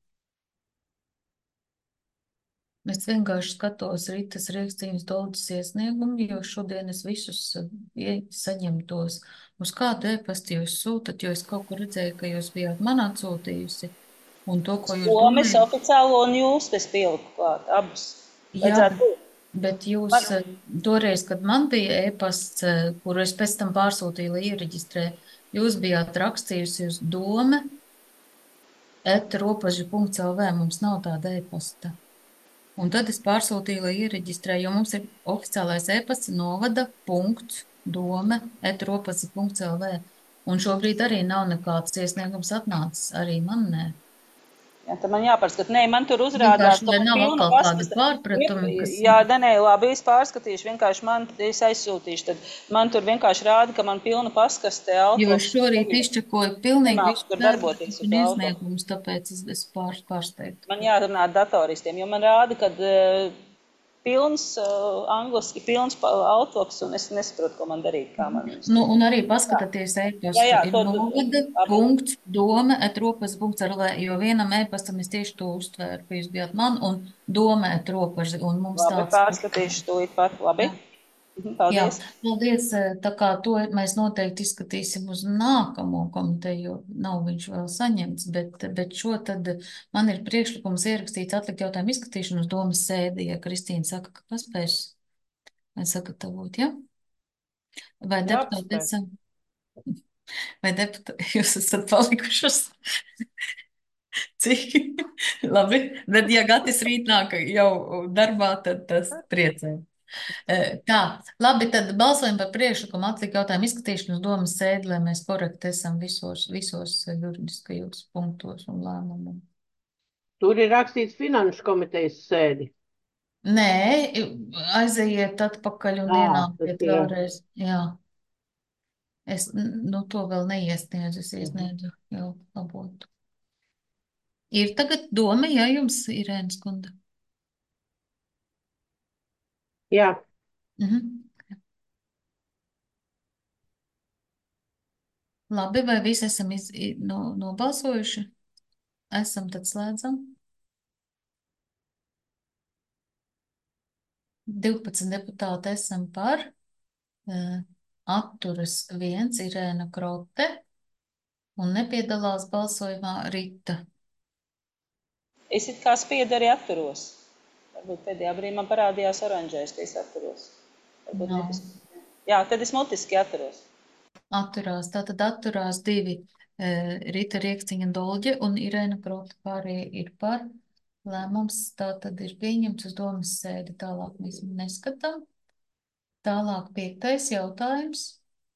Es vienkārši skatos Ritas Riekstīnas Dolķas iesniegumu, jo šodien es visus saņemtos. Uz kādu e-pastu jūs sūtat, jo es kaut kur redzēju, ka jūs bijāt man atsūtījusi. Un to, ko jūs Domes domājat. oficiālo un jūs es pieliku klāt, abus. Jā, Vajadzētu būt. bet jūs Man- toreiz, kad man bija e-pasts, kuru es pēc tam pārsūtīju, lai iereģistrē, jūs bijāt rakstījusi uz dome et ropažu punkts el vē, mums nav tāda e-pasta. Un tad es pārsūtīju, lai iereģistrēju, jo mums ir oficiālais e-pasts novada punkts dome et ropažu punkts el vē. Un šobrīd arī nav nekāds iesniegums atnācis, arī man nē. Jā, tad man jāpārskat. Nē, man tur uzrādās, Vienkārši, lai man nav pilna atkal tādi paskasta. pārpratumi, kas... Jā, Danē, labi, es pārskatīšu, vienkārši man, es aizsūtīšu, tad man tur vienkārši rāda, ka man pilna paskaste Jo es autoks. šorīt izčakoju pilnīgi Nemāku visu tur darboties uz un auto. iesniegumus, tāpēc es esmu pār, pārsteigta. Man jārunā ar datoristiem, jo man rāda, ka uh, pilns uh, angliski, pilns pa- autoks, un es nesaprotu, ko man darīt, kā man viņus. Nu, un arī paskatieties e-pastu, Jā, jā, ir to- novada abi. punkts dome et ropažu punkts el vē, jo vienam e-pastam es tieši to uztvēru, ka jūs bijāt man un dome et ropažu, un mums Labi, tāds... pārskatīšu to it pat, labi? Jā. Mhm, Jā, Paldies. paldies. Tā kā to mēs noteikti izskatīsim uz nākamo komiteju, jo nav viņš vēl saņemts, bet, bet šo tad man ir priekšlikums ierakstīts atlikt jautājumu izskatīšanu uz domas sēdi, ja Kristīna saka, ka paspēs vai sagatavot, ja? Vai Jā, deputāti paspēs. esam? Vai deputāti, jūs esat palikušas? Cik? Labi, bet ja Gatis rīt nāk jau darbā, tad tas priecē. Eh, Tā, labi, tad balsojam par priekšlikumu atlikt jautājumu izskatīšanu uz domas sēdi, lai mēs korekti esam visos, visos eh, juridiskajos punktos un lēmumos. Tur ir rakstīts finanšu komitejas sēdi. Nē, aizejiet atpakaļ un Ā, tas ienāciet ir. vēlreiz. Jā, es n- nu, to vēl neiesniedzu, es Mhm. iesniedzu jau labotu. Ir tagad doma, ja jums ir Irēnas kunda. Jā, Mhm. Labi, vai visi esam iz, i- no, nobalsojuši? Esam, tad slēdzam. divpadsmit deputāti esam par. eh, Atturas viens Irēna Krote un nepiedalās balsojumā Rita. Es it kā spiedu arī atturos. Varbūt pēdējā brīdī man parādījās oranžais, ka es atturos. Varbūt Nav. nebūs. Jā, tad es mutiski atturos. Atturās, tātad atturās divi eh, Rita Riekstiņa Dolģe un Irēna Krote, pārējie ir par. Lēmums tātad ir pieņemts uz domas sēdi, tālāk mēs neskatām. Tālāk piektais jautājums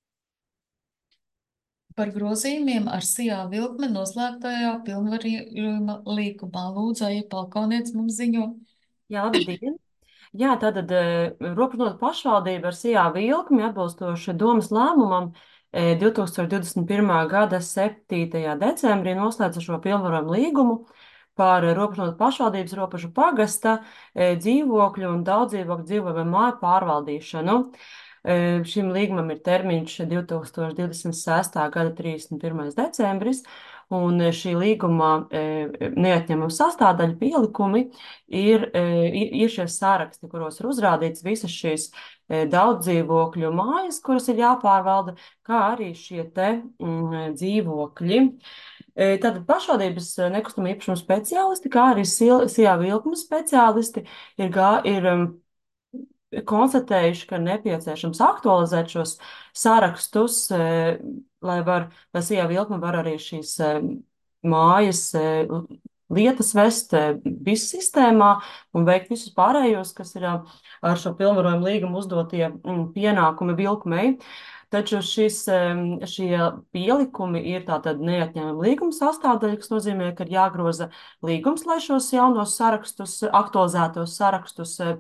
par grozījumiem ar sijā vilkme noslēgtajā pilnvarījuma līgumā. Lūdzu, Aija Palkauniec mums ziņo. Jā, labdien! Jā, tātad Ropražnotu pašvaldība ar sijā vilkmi atbilstoši domas lēmumam eh, divi tūkstoši divdesmit pirmā gada septītajā decembrī noslēdza šo pilnvarojumu līgumu par Ropražnotu pašvaldības robežu pagasta eh, dzīvokļu un daudzdzīvokļu dzīvojamo māju pārvaldīšanu. Eh, Šim līgumam ir termiņš divi tūkstoši divdesmit sestā gada trīsdesmit pirmais decembris, un eh, šī līguma eh, neatņemama sastāvdaļa pielikumi ir, eh, ir, ir šie saraksti, kuros ir uzrādīts visas šīs eh, daudzdzīvokļu mājas, kuras ir jāpārvalda, kā arī šie te mm, dzīvokļi. E, Tātad pašvaldības e, nekustamo īpašumu speciālisti, kā arī sil- sijā vilkuma speciālisti ir, gā, ir um, konstatējuši, ka nepieciešams aktualizēt šos sarakstus, e, lai var, lai sijā vilkuma var arī šīs e, mājas e, lietas vest e, bis sistēmā un veikt visus pārējos, kas ir e, ar šo pilnvarojumu līgumu uzdotie mm, pienākumi vilkmei. Taču šis, em, šie pielikumi ir tātad neatņemama līguma sastāvdaļa, kas nozīmē, ka ir jāgroza līgums, lai šos jaunos sarakstus, aktualizētos sarakstus e,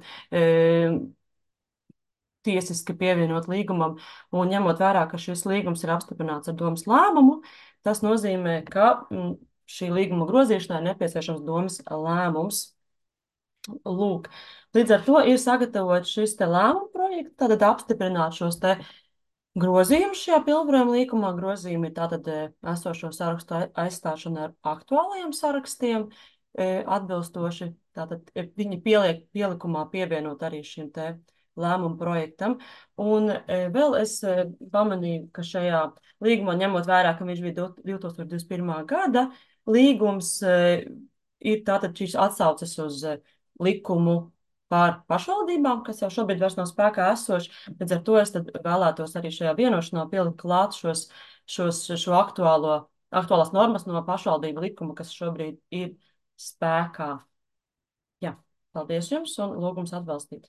tiesiski pievienot līgumam, un ņemot vērā, ka šis līgums ir apstiprināts ar domas lēmumu, tas nozīmē, ka mm, šī līguma grozīšanai ir nepieciešams domas lēmums. Lūk, līdz ar to ir sagatavots šis te lēmuma projekts, tātad apstiprināt šos te grozījumus šajā pilnvarojuma līkumā. Grozījumi ir tātad e, esošo sarakstu ai- aizstāšana ar aktuālajiem sarakstiem, e, atbilstoši, tātad e, viņi pieliek pielikumā pievienot arī šim te lēmumu projektam. Un e, vēl es e, pamanīju, ka šajā līgumā, ņemot vērā, ka viņš bija divi tūkstoši divdesmit pirmā gada līgums, e, ir tātad šīs atsauces uz e, likumu par pašvaldībām, kas jau šobrīd vairs nav spēkā esoši. Līdz ar to es tad vēlētos arī šajā vienošanā pielikt klāt šos, šos, šo aktuālo, aktuālās normas no pašvaldību likuma, kas šobrīd ir spēkā. Jā, paldies jums un lūgums atbalstīt.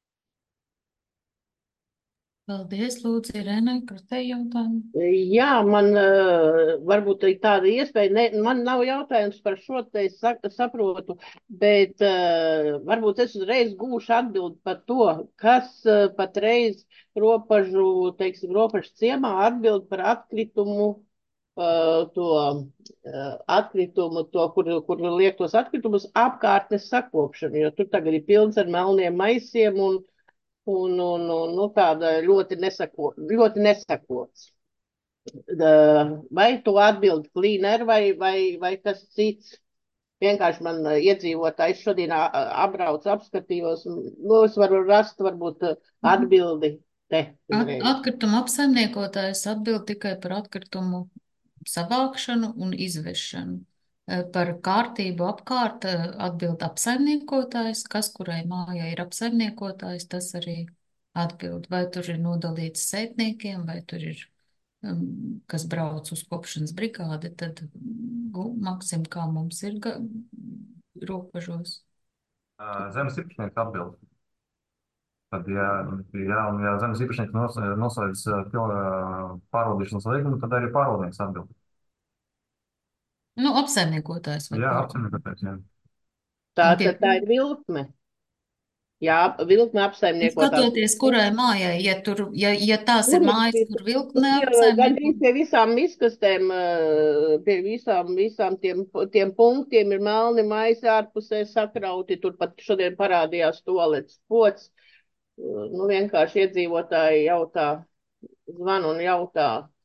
Paldies, lūdzu, Irēnai Krotei jautājumu. Jā, man uh, varbūt ir tāda iespēja, ne, man nav jautājums par šo, te es sa- saprotu, bet uh, varbūt es uzreiz gūšu atbildi par to, kas uh, patreiz robežu, teiksim, robežu ciemā atbild par atkritumu, uh, to uh, atkritumu, to, kur, kur liek tos atkritumus apkārtnes sakopšanu, jo tur tagad ir pilns ar melniem maisiem un Un, un, un nu, tāda ļoti, nesako, ļoti nesakots. Vai to atbild Cleaner vai, vai, vai kas cits? Vienkārši man iedzīvotājs šodien apbrauc, apskatījos, un nu, es varu rast varbūt atbildi te. At, atkrituma apsaimniekotājs atbild tikai par atkritumu savākšanu un izvešanu. Eh, Par kārtību apkārt eh, atbild apsaimniekotājs, kas kurai mājai ir apsaimniekotājs, tas arī atbild. Vai tur ir nodalīts sētniekiem, vai tur ir, um, kas brauc uz kopšanas brigādi, tad gu- maksim, kā mums ir ga- robežos. Zemes īpašnieks atbild. Tad, ja, ja, un, ja zemes īpašnieks nos, noslēdz uh, pil- uh, pārvaldīšanas līgumu, tad arī pārvaldnieks atbild. Nu, apsaimniekotājs var Jā, pār. apsaimniekotājs, jā. Tā Un pie tad tā ir vilkme. Jā, vilkme apsaimniekotās. skatoties, kurai mājai, ja tur, ja, ja tās ir Tur mājas, ir kur vilkne pie, apsaimnieko, gandrīz pie visām miskastēm, eh, pie visām, visām tiem, tiem punktiem ir melni maisi ārpusē sakrauti. Tur pat šodien parādījās toalets pods. Eh, Nu, vienkārši iedzīvotāji jautā, zvan un jautā,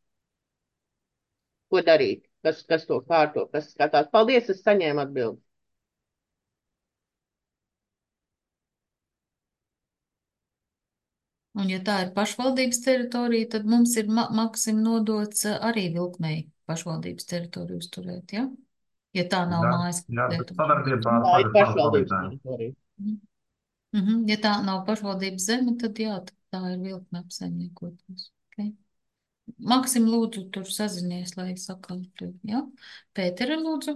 ko darīt, kas, kas to kārto, kas skatās. Paldies, es saņēmu atbildi. un ja tā ir pašvaldības teritorija, tad mums ir ma maksim nodots eh, arī vilkmei pašvaldības teritoriju uzturēt, ja? Ja tā nav Jā, mājas jā, bet lietošanas. sadarbībā ar Tā ir pagastu pašvaldības pārvaldītāju. teritorija. Mhm. Ja tā nav pašvaldības zeme, tad jā, tad tā ir vilkme apsaimniekotājs. Okay. Maksim, lūdzu, tur sazinies, lai sakārtu, ja? Pēteri, lūdzu.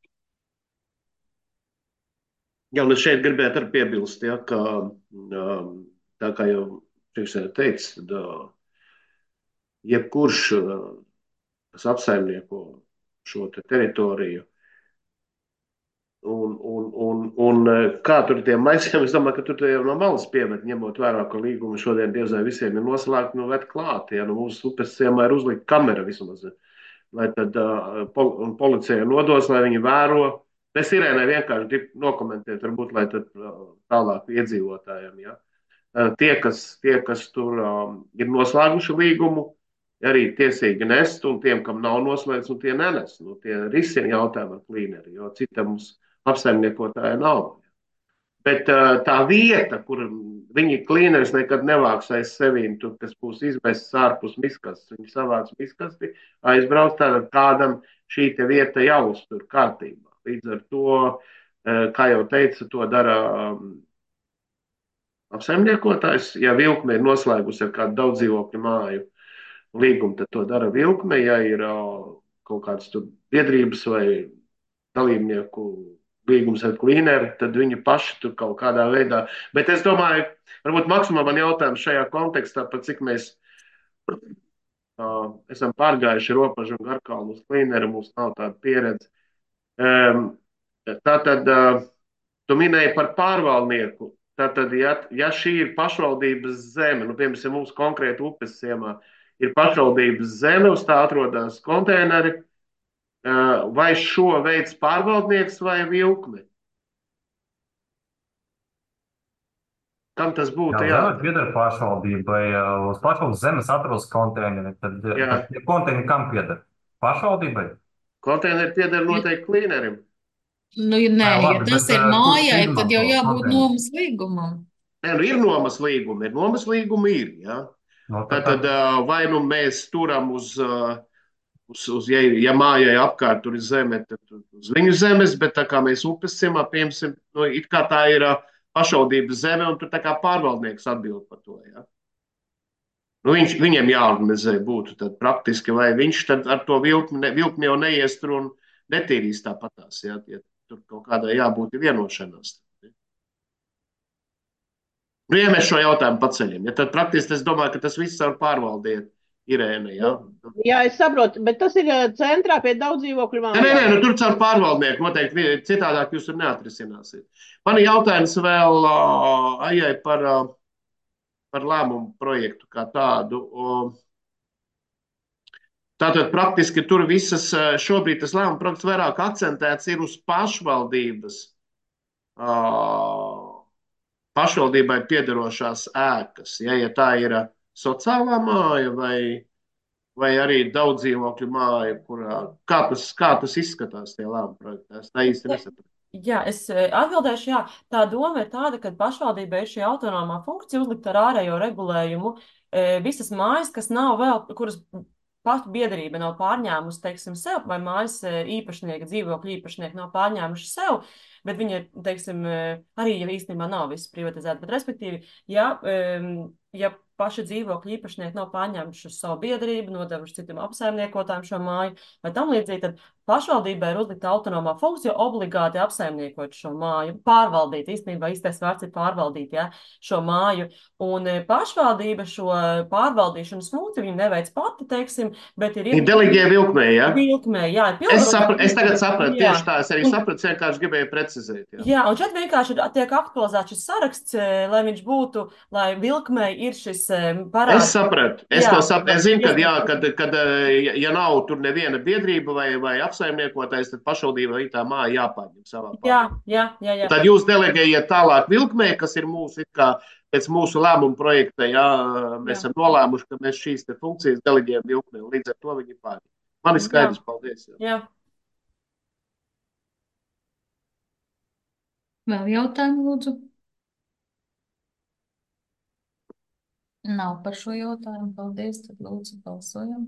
Jā, un es šeit gribētu arī piebilst, ja, ka um, tā kā jau priekšsēdētājs teica, tad uh, jebkurš, uh, kas apsaimnieko šo te teritoriju, un, un, un, un uh, kā tur tiem maisiem, es domāju, ka tur jau no malas piemet, ņemot vērā, ka līgumi šodien diezai visiem ir noslēgti, nu vet klāt, ja, nu mūsu upes ciemā ir uzlikta kamera vismaz, lai tad uh, pol un policija nodos, lai viņi vēro. Es Irēnai vienkārši gribu nokomentēt, varbūt, lai tad uh, tālāk iedzīvotājiem, ja. Uh, tie, kas, tie, kas tur um, ir noslēguši līgumu, arī tiesīgi nest, un tiem, kam nav noslēgts, un tie nenes. Nu, tie risina jautājumu ar klīneri, jo citam mums apsaimniekotāja nav. Bet uh, tā vieta, kur viņi klīneris nekad nevāks aiz sevīm, tur, kas būs izmests ārpus miskastes, viņi savāc miskasti, aizbrauc, tātad kādam šī te vieta jau uztur kārtībā. Līdz ar to, uh, kā jau teica, to dara um, apsaimniekotājs. Ja vilkme ir noslēgusi ar kādu daudz dzīvokļu māju līgumu, tad to dara vilkme. Ja ir uh, kaut kāds tur biedrības vai dalībnieku līgums ar klīneri, tad viņi paši tur kaut kādā veidā. Bet es domāju, varbūt maksimumā man jautājums šajā kontekstā, par cik mēs uh, esam pārgājuši robežu un garkalnu uz klīneri, mums nav tāda pieredze. Um, tātad, uh, tu minēji par pārvaldnieku. Tātad, ja, ja šī ir pašvaldības zeme, nu, piemēram, mums konkrēti upes ciemā ir pašvaldības zeme, uz tā atrodas konteineri, uh, vai šo veids pārvaldnieks vai vilkme? Kam tas būtu? Jā, zeme pieder pašvaldībai, uz pašvaldības zemes atrodas konteineri, tad, tad ja konteineri kam pieder? Pašvaldībai? Konteineri pieder noteikti klīnerim. Nu, nē, Nē, labi, ja tas bet, ir uh, mājai, kurš tad jau izmanto jābūt konteineri? nomas līgumam. Nē, nu ir nomas līgumi, ir nomas līgumi ir, ja. No, tad, Tātad uh, vai nu mēs turam uz, uh, uz, uz ja, ja mājai apkārt tur ir zeme, tad uz viņu zemes, bet tā kā mēs upes ciemā, piemēram, nu, it kā tā ir uh, pašvaldības zeme, un tur tā kā pārvaldnieks atbild par to, ja. Nu, viņš, viņiem jāorganizē būtu tad praktiski, vai viņš tad ar to vilkmi, ne, vilkmi jau neies tur un netīrīs tāpatās, ja, ja tur kaut kādai jābūt vienošanās. Nu, ja mēs šo jautājumu paceļam, ja tad praktiski es domāju, ka tas viss var pārvaldīt Irēna, ja. Jā, es saprotu, bet tas ir centrā pie daudz dzīvokļu mājām. Nē, nē, nu tur caur pārvaldnieku noteikti citādāk jūs tur neatrisināsiet. Man ir jautājums vēl uh, Aijai par... Uh, par lēmumu projektu kā tādu. Tātad praktiski tur visas šobrīd tas lēmuma projekts vairāk akcentēts ir uz pašvaldības, pašvaldībai piederošās ēkas. Ja, ja tā ir sociālā māja vai, vai arī daudz dzīvokļu māja, kurā, kā tas, kā tas izskatās tie lēmuma projektā? Es tā īsti nesapratu. Jā, es atbildēšu, jā, tā doma ir tāda, ka pašvaldībai ir šī autonomā funkcija uzlikt ar ārējo regulējumu visas mājas, kas nav vēl, kuras patu biedrība nav pārņēmusi, teiksim, sev, vai mājas īpašnieki, dzīvokļu īpašnieki nav pārņēmuši sev, bet viņi, teiksim, arī jau īstenībā nav viss privatizēti, bet respektīvi, ja, ja paši dzīvokļu īpašnieki nav paņēmuši uz savu biedrību, nodevuši citam apsaimniekotājiem šo māju vai tam līdzīgi, tad pašvaldībai ir uzlikta autonomā funkcija obligāti apsaimniekot šo māju, pārvaldīt, īstenībā īstais vārds ir pārvaldīt, ja, šo māju, un pašvaldība šo pārvaldīšanas funkciju viņa neveic pati, teiksim, bet ir... Ir deleģē vilkmē, ja? Vilkmē, jā. Es, sapra, es tagad sapratu, tieši tā, es arī sapratu, vienkārši gribēju precizēt. Jā, jā un šeit vienkārši tiek aktualizēts šis saraksts, lai viņš būtu, lai vilkmē ir šis parāds. Es sapratu, es jā, to sapratu, es zinu, kad, jā, kad, kad, ja nav tur neviena biedrība vai, vai apsaimniekotājs, tad pašvaldība ir tā māja jāpārņem savā pārā. Jā, jā, jā, jā. Tad jūs delegējiet tālāk vilkmē, kas ir mūsu, it kā, pēc mūsu lēmuma projekta, jā, mēs jā. esam nolēmuši, ka mēs šīs te funkcijas delegējam vilkmē, līdz ar to viņi pārņem. Man ir skaidrs, jā. Paldies. Jā. Jā. Vēl jautājumu, lūdzu? Nav par šo jautājumu. Paldies. Tad lūdzu balsojam.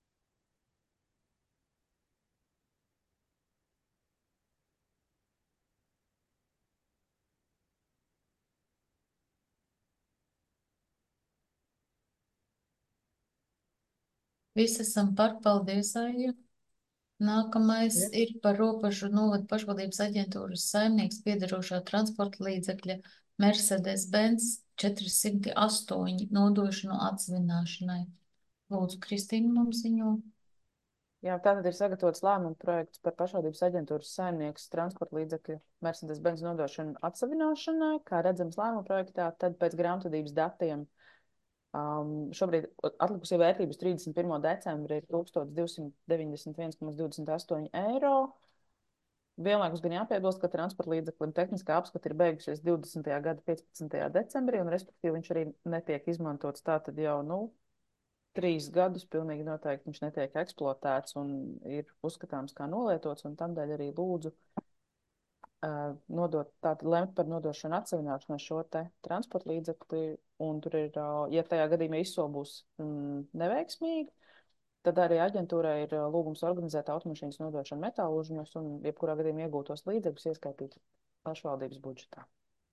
Visi esam par. Paldies, Aija. Nākamais ja. ir par Robežu novada pašvaldības aģentūras saimnieks piedarošā transporta līdzekļa Mercedes-Benz četri astoņi nodošanu atsvināšanai. Lūdzu, Kristīna mums ziņo. Jā, tātad ir sagatavots lēmuma projekts par pašvaldības aģentūras saimnieks transporta līdzekļa Mercedes-Benz nodošanu atsvināšanai. Kā redzams lēmuma projektā, tad pēc grāmatvedības datiem Um, šobrīd atlikusie vērtības trīsdesmit pirmo decembri ir tūkstoš divsimt deviņdesmit viens komats divdesmit astoņi eiro. Vienlaikus gan jāpiebilst, ka transporta līdzeklim tehniskā apskata ir beigusies divdesmitajā gada piecpadsmitajā decembrī, un respektīvi viņš arī netiek izmantots tātad jau, nu, trīs gadus pilnīgi noteikti viņš netiek eksploatēts un ir uzskatāms kā nolietots, un tamdēļ arī lūdzu nodot, tātad lemt par nodošanu atsevināšanai šo te transporta līdzekli, un tur ir, ja tajā gadījumā izsole būs mm, neveiksmīga, tad arī aģentūrai ir lūgums organizēt automašīnas nodošanu metālūžņos un jebkurā gadījumā iegūtos līdzekļus ieskaitīt pašvaldības budžetā.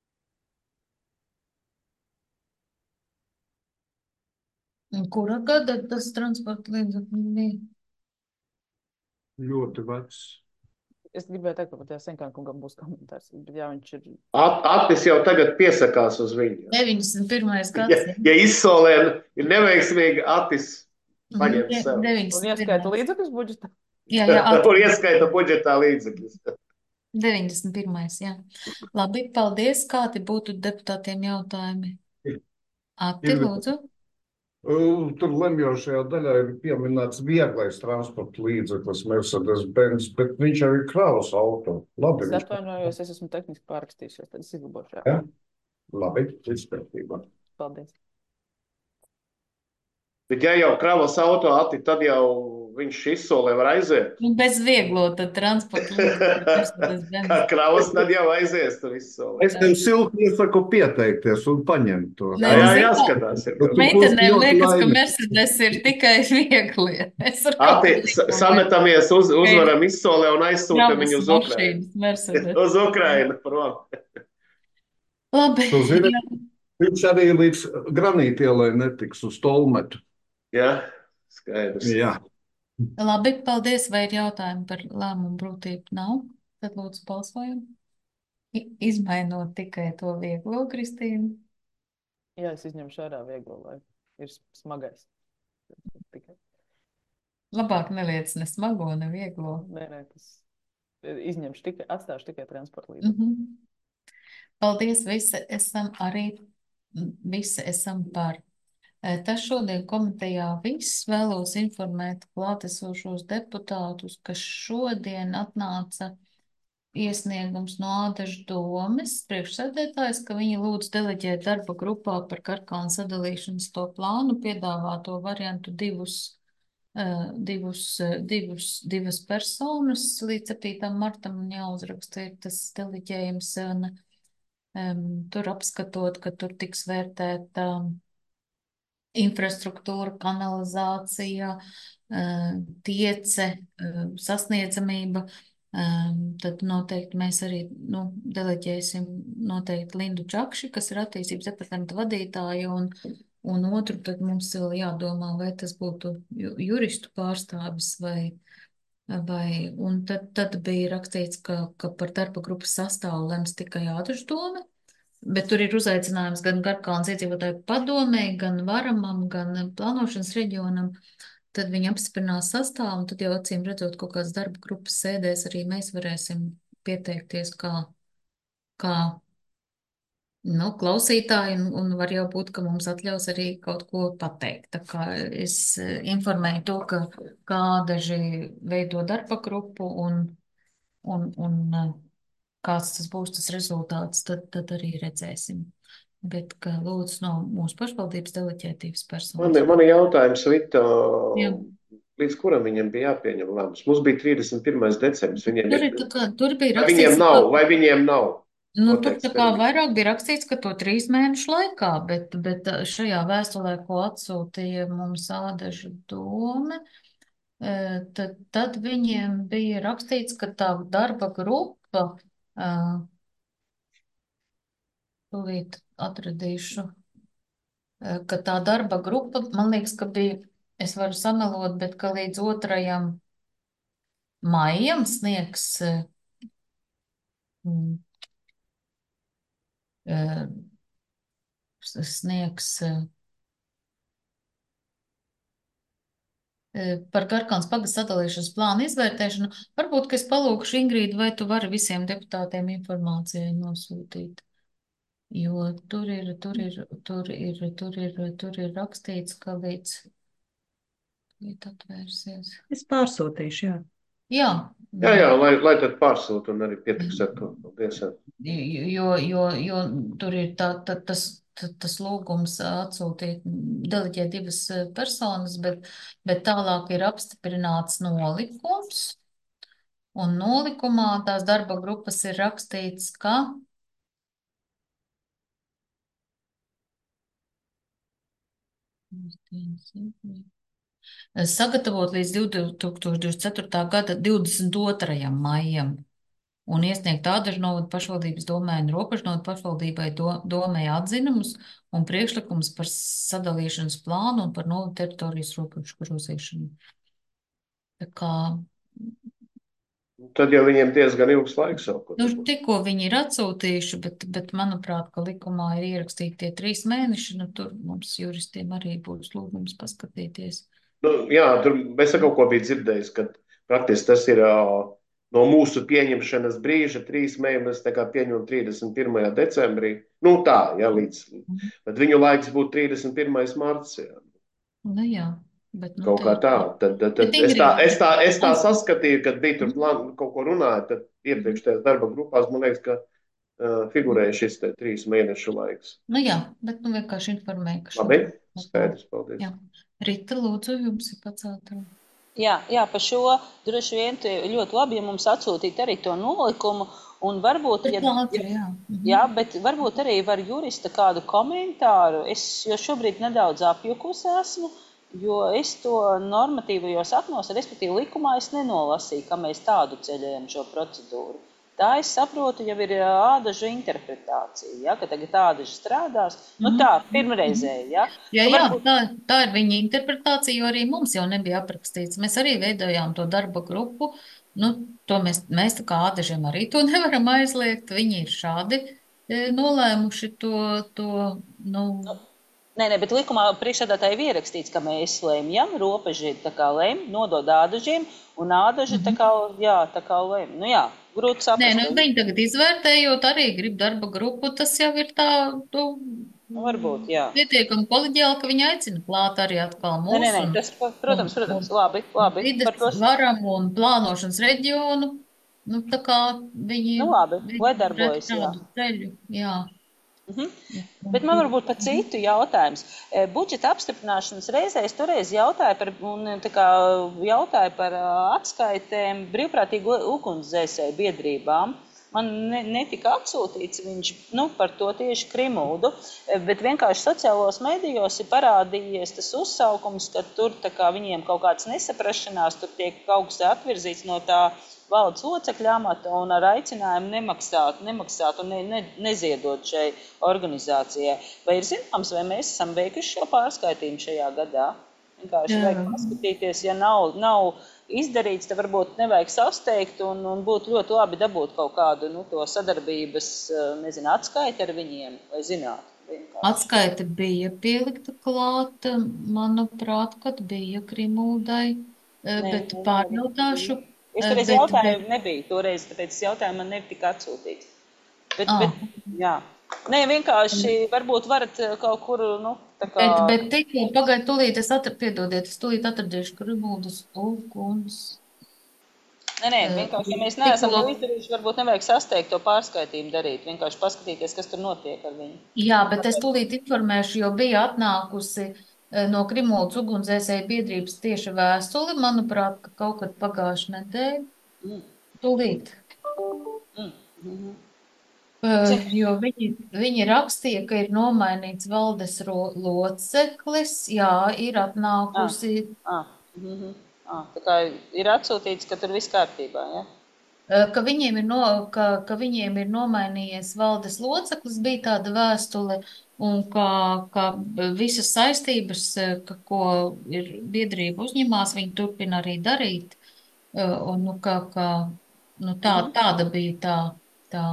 Kura gada tas transporta līdzekļi bija? Ļoti vecs. Es gribēju teikt, ka pat Senkāna kungam būs komentārs, bet jā, viņš ir... At, Atis jau tagad piesakās uz viņu. deviņdesmit pirmais gads. Ja, ja izsolē ir neveiksmīgi, Atis paņem De, sev. Un ieskaita līdzekļus budžetā? Jā, jā. Un ieskaita budžetā līdzekļus. deviņdesmit pirmais, jā. Labi, paldies. Kādi būtu deputātiem jautājumi? Ati, lūdzu. Tur lemjošajā daļā ir pieminēts vieglais transporta līdzeklis Mercedes-Benz, bet viņš jau ir kravas auto. Labi, es atvainojos, es esmu tehniski pārrakstījušies, tad es izlabošu. Ja? Labi, izpētībā. Paldies. Bet ja jau kravas auto, Ati, tad jau viņš izsolē var aiziet. Bez vieglota transporta līdzekļa. Kā kravas, tad jau aizies tur izsolē. Es tev silti iesaku pieteikties un paņemt to. Jā, jā, jāskatās. Meitenēm liekas, ka Mercedes ir tikai viegli. Ati, sametamies, uz, uzvaram izsolē un aizsūtam viņu uz Ukrainu. Uz Ukrainu, prom. Labi. Zini, viņš arī līdz Granītielai netiks uz Tolmetu. Jā, skaidrs. Jā. Labi, paldies. Vai ir jautājumi par lēmumu brūtību? Nav. Tad lūdzu balsojam. Izmainot tikai to vieglo, Kristīna. Jā, es izņemšu ārā vieglo, lai ir smagais. Tikai. Labāk neliec ne smago, ne vieglo. Nē, nē, tas izņemšu tikai, atstāšu tikai transporta līdzekli. Mm-hmm. Paldies, visi esam arī, visi esam par. Tas šodien komitejā viss. Vēlos informēt klātesošos deputātus, ka šodien atnāca iesniegums no Ādažu domes priekšsēdētājs, ka viņi lūdz deleģēt darba grupā par Karkalnu sadalīšanas to plānu, piedāvāto variantu divus, divus, divus, divas personas līdz septītam martam un jāuzraksta ir tas deleģējums un um, tur apskatot, ka tur tiks vērtēta um, infrastruktūra, kanalizācija, tiece, sasniedzamība, tad noteikti mēs arī nu, deleģēsim noteikti Lindu Čakši, kas ir attīstības departamenta vadītāja, un un otru tad mums vēl jādomā, vai tas būtu juristu pārstāvis vai, vai un tad, tad bija rakstīts, ka, ka par darba grupas sastāvu lems tikai Ādažu dome, bet tur ir uzaicinājums gan Garkalnes iedzīvotāju padomei, gan Varamam, gan plānošanas reģionam. Tad viņi apstiprinās sastāvu, un tad jau acīm redzot kaut kādas darba grupas sēdēs arī mēs varēsim pieteikties kā, kā nu, klausītāji, un, un var jau būt, ka mums atļaus arī kaut ko pateikt. Tā kā es informēju to, ka kādaži veido darba grupu, un, un, un kāds tas būs tas rezultāts, tad, tad arī redzēsim. Bet, ka lūdzu no mūsu pašvaldības deleģētības personas. Man, man ir jautājums, Vita, Jā. līdz kuram viņiem bija jāpieņem lēmums? Mums bija trīsdesmit pirmais decembris. Viņiem Tur, ir, ir, tā kā, tur bija vai rakstīts, viņiem nav, ka, vai viņiem nav? nu, tur noteikts tā kā termiņš? vairāk bija rakstīts, ka to trīs mēnešu laikā, bet, bet šajā vēstulē, ko atsūtīja mums Ādažu dome, eh, tad, tad viņiem bija rakstīts, ka tā darba grupa, eh, tūlīt atradīšu, eh, ka tā darba grupa, man liekas, ka bija, es varu samelot, bet ka līdz otrajam maijam sniegs eh, mm, eh, sniegs eh, par Garkalnes pagasta sadalīšanas plānu izvērtēšanu. Varbūt, ka es palūkšu Ingrīdu, vai tu vari visiem deputātiem informācijai nosūtīt. Jo tur ir, tur ir, tur ir, tur ir, tur ir rakstīts, ka līdz, līdz atvērsies. Es pārsūtīšu, jā. Jā. Jā, jā, lai, lai tad pārsūt un arī pietiks ar to. Paldies. Jo, jo, jo tur ir tā, tā, tas, tā, tas lūgums atsūtīt, deleģēt divas personas, bet, bet tālāk ir apstiprināts nolikums. Un nolikumā tās darba grupas ir rakstīts, ka sagatavot līdz divi tūkstoši divdesmit ceturtā gada divdesmit otrajam maijam un iesniegt Ādažu novada pašvaldības domē un Robežu novada pašvaldībai do, domē atzinumus un priekšlikumus par sadalīšanas plānu un par novada teritorijas robežu grozīšanu. Tā kā Tad jau viņiem diezgan ilgs laiks jau. Nu, tikko viņi ir atsūtījuši, bet, bet manuprāt, ka likumā ir ierakstīti tie trīs mēneši, nu tur mums juristiem arī būs lūgums paskatīties. Nu, jā, tur mēs kaut ko bija dzirdējis, ka praktiski tas ir uh, no mūsu pieņemšanas brīža trīs mēneši, mēs tā kā pieņemam trīsdesmit pirmajā decembrī. Nu tā, jā, līdz. Bet viņu laiks būtu trīsdesmit pirmais marts. Jā. Nu jā. Bet, nu, Kaut kā tā. Tad, tad, tad es, tā, es, tā, es tā saskatīju, kad bija tur plān, kaut ko runājot, tad iepriekšējās darba grupās, man liekas, ka uh, figurēja šis te trīs mēnešu laiks. Nu jā, bet nu vienkārši informēju, ka Labi, skaidrs, paldies. Jā. Rita, lūdzu, jums ir pacelta. Jā, jā, par šo droši vien ļoti labi, ja mums atsūtīt arī to nolikumu. Un varbūt, ja, Plāti, jā. jā, bet varbūt arī var jurista kādu komentāru. Es jo šobrīd nedaudz apjukus esmu. Jo es to normatīvajos aknos, respektīvi likumā, es nenolasīju, ka mēs tādu ceļējam šo procedūru. Tā es saprotu, jau ir Ādažu interpretācija, ja, ka tagad Ādaži strādās. Nu tā, pirmreizēji, ja. Jā, jā, varbūt... tā, tā ir viņa interpretācija, jo arī mums jau nebija aprakstīts. Mēs arī veidojām to darba grupu. Nu, to mēs, mēs tā kā Ādažiem arī to nevaram aizliegt. Viņi ir šādi e, nolēmuši to, to, nu... nu Nē, nē, bet likumā priekšsēdētāji ir ierakstīts, ka mēs lēmjam, robeži tā kā lēm, nodod Ādažiem, un Ādaži mm -hmm. tā kā, jā, tā kā lēm. Nu jā, grūti saprast. Nē, nu viņi tagad izvērtējot arī grib darba grupu, tas jau ir tā, tu, nu, varbūt, jā. Pietiekami koleģiāli, ka viņi aicina klāt arī atkal mūsu. Nē, nē, nē, tas, protams, un, protams, labi, labi. Vides tos... varam un plānošanas reģionu, nu tā kā viņi... Nu labi, lai darbojas, jā. Ceļu, jā. Mhm. Bet man varbūt par citu jautājums. Budžeta apstiprināšanas reizē es toreiz jautāju par, un, tā kā, jautāju par atskaitēm brīvprātīgu ugunsdzēsēju biedrībām. man ne, netika atsūtīts viņš, nu, par to tieši Krimūdu, bet vienkārši sociālos medijos ir parādījies tas uzsaukums, ka tur tā kā viņiem kaut kāds nesaprašanās, tur tiek kaut kas atvirzīts no tā valdes locekļa amata un ar aicinājumu nemaksāt, nemaksāt un ne, ne, neziedot šai organizācijai. Vai ir zināms, vai mēs esam veikuši šo pārskaitījumu šajā gadā? Vienkārši Jā. vajag paskatīties, ja nav, nav izdarīts, tad varbūt nevajag sasteigt un, un būtu ļoti labi dabūt kaut kādu nu, to sadarbības, nezinu, atskaiti ar viņiem, vai zināt. Vienkārši. Atskaite bija pielikta klāt, manuprāt, kad bija Krimūdai, Nē, bet nē, pārjautāšu. Es toreiz Bet, jautāju, bet, nebija toreiz, tāpēc es jautāju, man netika atsūtīts. Bet, ah, bet, jā. Nē, vienkārši varbūt varat kaut kur, nu, tā kā... bet, bet tikko pagaid tūlīt, es atr, piedodiet, es tūlīt atradīšu Krimūdas uguns. Nē, nē, vienkārši, ja mēs neesam Tikko, to izdarījuši, varbūt nevajag sasteigt to pārskaitījumu darīt, vienkārši paskatīties, kas tur notiek ar viņu. jā, bet es tūlīt informēšu, jo bija atnākusi eh, no Krimūdas ugunsdzēsēju biedrības tieši vēstuli, manuprāt, ka kaut kad pagājuši nedēļa. Mm. Tūlīt. Mm. Mm-hmm. Uh, jo viņi, viņi rakstīja, ka ir nomainīts valdes ro, loceklis, jā, ir atnākusi, Ah, mm-hmm. ah, tā kā ir atsūtīts, ka tur viss kārtībā, ja? uh, ka viņiem ir, no, ka, ka viņiem ir nomainījies valdes loceklis, bija tāda vēstule, un ka, ka visas saistības, uh, ka, ko ir biedrība uzņemās, viņi turpina arī darīt, uh, un nu, ka, ka, nu, tā, Mhm. tāda bija tā, tā.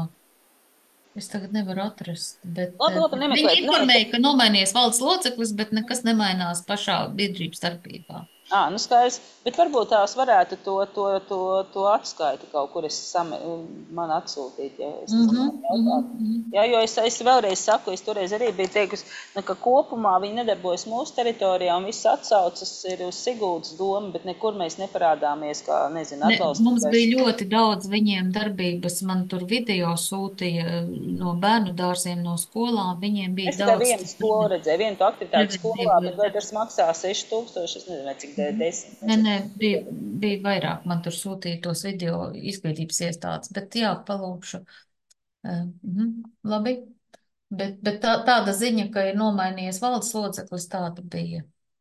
Es tagad nevaru atrast, bet Labi, labi, viņi nemeklēt. Nē, informēja, ka nomainījies valdes loceklis, bet nekas nemainās pašā biedrības starpībā. Ā, nu skaidrs, bet varbūt tās varētu to, to, to, to atskaiti kaut kur es same, man atsūtīt, ja es Mhm, nezinu, mhm, jautāt. mhm. Jā, jo es, es vēlreiz saku, es toreiz arī biju teikusi, nu, ka kopumā viņi nedarbojas mūsu teritorijā un viss atsaucas ir uz Siguldas domu, bet nekur mēs neparādāmies, kā, nezinu, Ne, mums atbalstītājs. bija ļoti daudz viņiem darbības, man tur video sūtīja no bērnu dārziem, no skolām, viņiem bija Es tikai daudz. vienu skolu redzēju, vienu to aktivitāti skolā, preventīvo bet vai tas maksā seši tūkstoši, es nezinu, vai cik Mhm. desmit. Nē, nē, bija, bija vairāk, man tur sūtīja tos video izglītības iestādes, bet jā, palūkšu. Eh, mhm, labi, bet, bet tā, tāda ziņa, ka ir nomainījies valdes loceklis, tāda bija.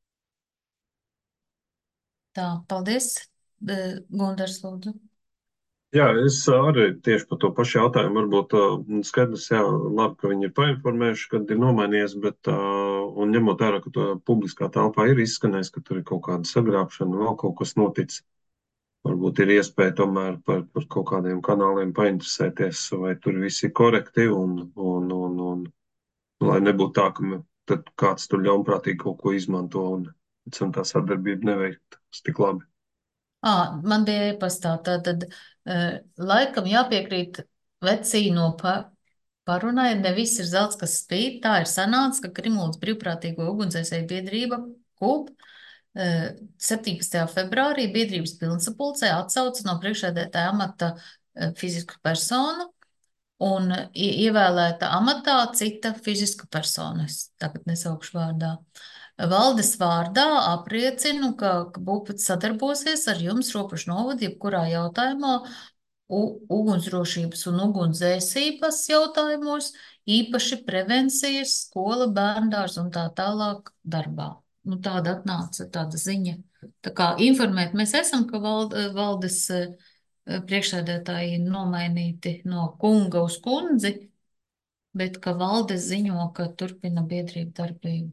Tā, paldies, eh, Gundars, lūdzu. Jā, es arī tieši par to pašu jautājumu. Varbūt uh, skaidrs, jā, labi, ka viņi ir painformējuši, kad ir nomainījies, bet, uh, un ņemot vērā, ka to publiskā telpā ir izskanējis, ka tur ir kaut kāda sagrābšana, vēl kaut kas noticis. Varbūt ir iespēja tomēr par, par kaut kādiem kanāliem painteresēties, vai tur viss ir korekti, un, un, un, un lai nebūtu tā, ka mē- tad kāds tur ļaunprātīgi kaut ko izmanto, un pēc tam tā sadarbība neveikt tik labi. Ā, man bija e-pastā, tātad eh, laikam jāpiekrīt vecī no pa, parunai, ne viss ir zelts, kas spīd, tā ir sanāca, ka Krimūdas brīvprātīgo ugunsdzēsēju biedrība KUB eh, septiņpadsmitajā februārī biedrības pilnsapulcē atsauca no priekšsēdētāja amata eh, fizisku personu un i- ievēlēta amatā cita fiziska persona. Es tagad nesaukšu vārdā. Valdes vārdā apliecinu, ka, ka Būpats sadarbosies ar jums Ropašu novadu jebkurā jautājumā, u, ugunsdrošības un ugunsdzēsības jautājumos, īpaši prevencijas, skola, bērndārs un tā tālāk darbā. Nu, tāda atnāca tāda ziņa. Tā kā informēt mēs esam, ka vald, valdes eh, priekšsēdētāji ir nomainīti no kunga uz kundzi, bet ka valdes ziņo, ka turpina biedrību darbību.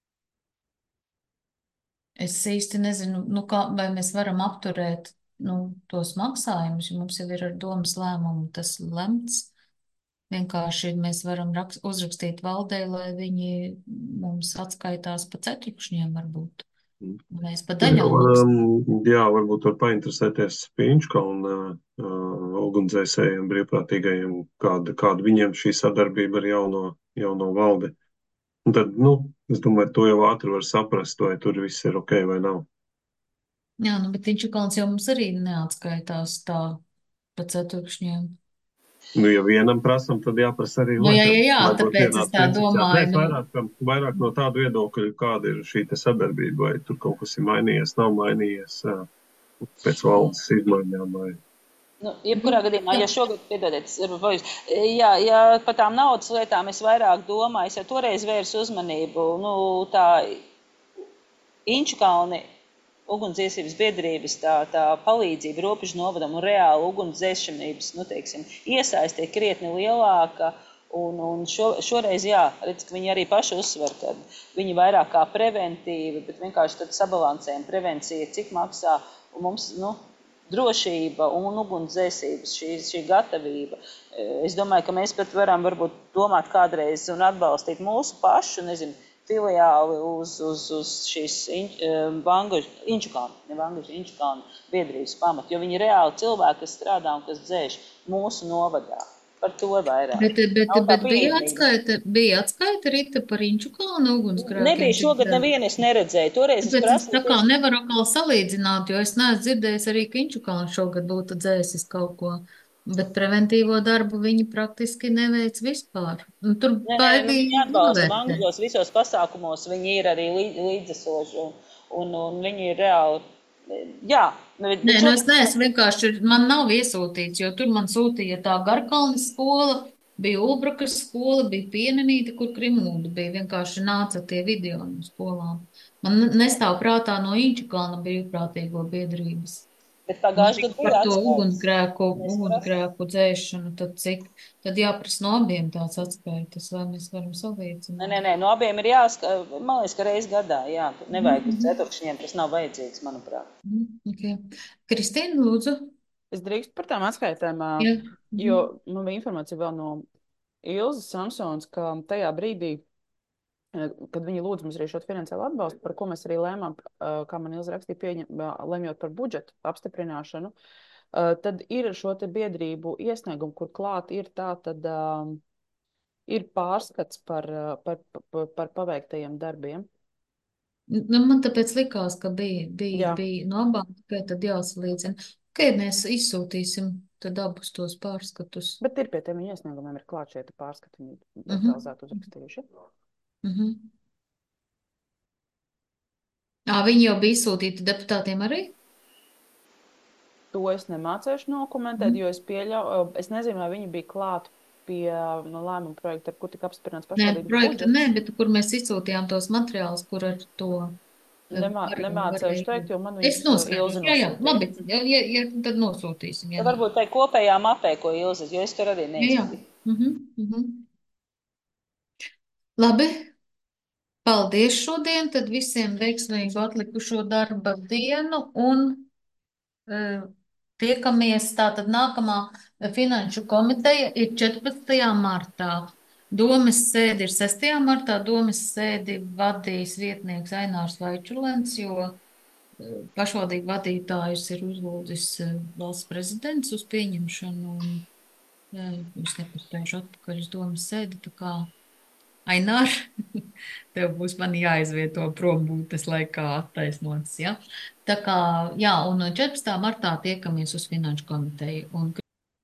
Es īsti nezinu, nu kā, vai mēs varam apturēt nu, tos maksājumus, jo mums jau ir ar domas lēmumu tas lemts. Vienkārši mēs varam raks, uzrakstīt valdē, lai viņi mums atskaitās pa ceturkšņiem varbūt. Mēs pa daļām maksājam. Um, jā, varbūt var painteresēties Pīņškalna uh, ugunsdzēsējiem, brīvprātīgajiem, kāda, kāda viņiem šī sadarbība ar jauno, jauno valdi. Un tad, nu, es domāju, to jau ātri var saprast, vai tur viss ir ok vai nav. Jā, nu, bet Inčukalns jau mums arī neatskaitās tā pa ceturkšņiem. Nu, ja vienam prasam, tad jāprasa arī Nu, jā, otram. jā, jā, Lai būtu tāpēc es vienāds tā princips. Jā, domāju, Nē, es nu, vairāk, vairāk no tādu viedokļu, kāda ir šī te sadarbība, vai tur kaut kas ir mainījies, nav mainījies ā, pēc valdes izmaiņām. Vai... Nu, jebkurā gadījumā, ja šogad, piedodiet, es varu pavisam, jā, ja par tām naudas lietām es vairāk domāju, es jau toreiz vērsu uzmanību, nu, tā Inčukalni ugunsdzēsības biedrības tā, tā palīdzība robežu novadam un reāla ugunsdzēšanības, nu, teiksim, iesaiste ir krietni lielāka. Un, un šo, šoreiz, jā, redz, ka viņi arī paši uzsver, ka viņi vairāk kā preventīvi, bet vienkārši tad sabalansējam prevencija, cik maksā, un mums, nu, drošība un ugunsdzēsības, šī, šī gatavība. Es domāju, ka mēs pat varam varbūt domāt kādreiz un atbalstīt mūsu pašu, nezinu, filiāli uz, uz, uz šīs Vangažu, Inčukalnu, ne Vangažu, Inčukalnu biedrības pamatu, jo viņi ir reāli cilvēki, kas strādā un kas dzēš mūsu novadā. Par to vairāk. Bet, bet, Nav tā bet bija pieejamība. atskaita, bija atskaita Rita par Inčukalnu ugunsgrēkiem? Nebija šogad nevienu, es neredzēju. Toreiz es Bet es prasīju. tā kā nevaru atkal salīdzināt, jo es neesmu dzirdējis arī, ka Inčukalns šogad būtu dzēsis kaut ko. Bet preventīvo darbu viņi praktiski neveic vispār. Un tur Nē, nē, nu, baigi viņi atbalsta novērtē. Vangažos visos pasākumos, viņi ir arī līdz, līdzesoši un, un, un viņi ir reāli. Jā, bet Nē, nu šogad es neesmu vienkārši, man nav iesūtīts, jo tur man sūtīja tā Garkalnes skola, bija Ulbrakas skola, bija Pienenīte, kur Krimlūda bija. Vienkārši nāca tie video no skolām. Man ne- nestāv prātā no Inčukalna brīvprātīgo biedrības. bet Nu, pagājušajā tik gadā par bija to atskaites. ugunsgrēku, Mēs prasām. ugunsgrēku dzēšanu, tad cik, tad jāprasa no abiem tāds atskaitas, vai mēs varam Nē, salīdzināt. nē, nē, no abiem ir jāskatās, man liekas, ka reiz gadā, jā, nevajag uz Mhm. ceturkšņiem, tas nav vajadzīgs, manuprāt. Mhm, okay. Kristīna, lūdzu. Es drīkstu par tām atskaitēm, ā, Jā. jo Mhm. man bija informācija vēl no Ilzas Samsons, ka tajā brīdī, eh, kad viņi lūdz mums arī šo finansiālu atbalstu, par ko mēs arī lēmām, eh, kā man Ilza rakstīja, pieņem, eh, lemjot par budžetu apstiprināšanu, eh, tad ir šo te biedrību iesniegumu, kur klāt ir tā, tad uh, ir pārskats par, uh, par, par, par paveiktajiem darbiem. Nu, man tāpēc likās, ka bija, bija, Jā. bija no abām, tikai tad jāsalīdzina. Ok, mēs izsūtīsim tad abus tos pārskatus. Bet ir pie tiem viņa iesniegumiem ir klāt šie te pārskati, viņi Mhm. detalizēti uzrakstījuši. Mhm. Ā, viņi jau bija izsūtīti deputātiem arī? To es nemācēšu nokomentēt, Mhm. jo es pieļauju, es nezinu, vai viņi bija klāt pie no lēmuma projekta, ar kur tika apstiprināts Nē, pašvaldības projektu budžets. nē, bet kur mēs izsūtījām tos materiālus, kur ar to eh, Nemā, var, nemācēšu varēja. teikt, jo man Es viņus uh, noskaidrošu, Ilzi jā, jā, nosūtīja. labi, ja, ja, ja tad nosūtīsim, jā. Ja varbūt tai kopējā mapē, ko Ilzas, jo es tur arī Jā, jā. neizskatīju. Mhm, mhm. Labi, paldies šodien, tad visiem veiksmīgu atlikušo darba dienu un eh, tiekamies. Tātad nākamā finanšu komiteja ir četrpadsmitajā martā. Domes sēdi ir sestajā martā. Domes sēdi vadīs vietnieks Ainārs Vaičulens, jo eh, pašvaldību vadītājus ir uzlūdzis eh, valsts prezidents uz pieņemšanu, un eh, es nepastāšu atpakaļ uz domes sēdi, tā kā Ainār, tev būs man jāizvieto prombūtes laikā attaisnots, ja? Tā kā, jā, un četrpadsmitajā martā tiekamies uz finanšu komiteju. Un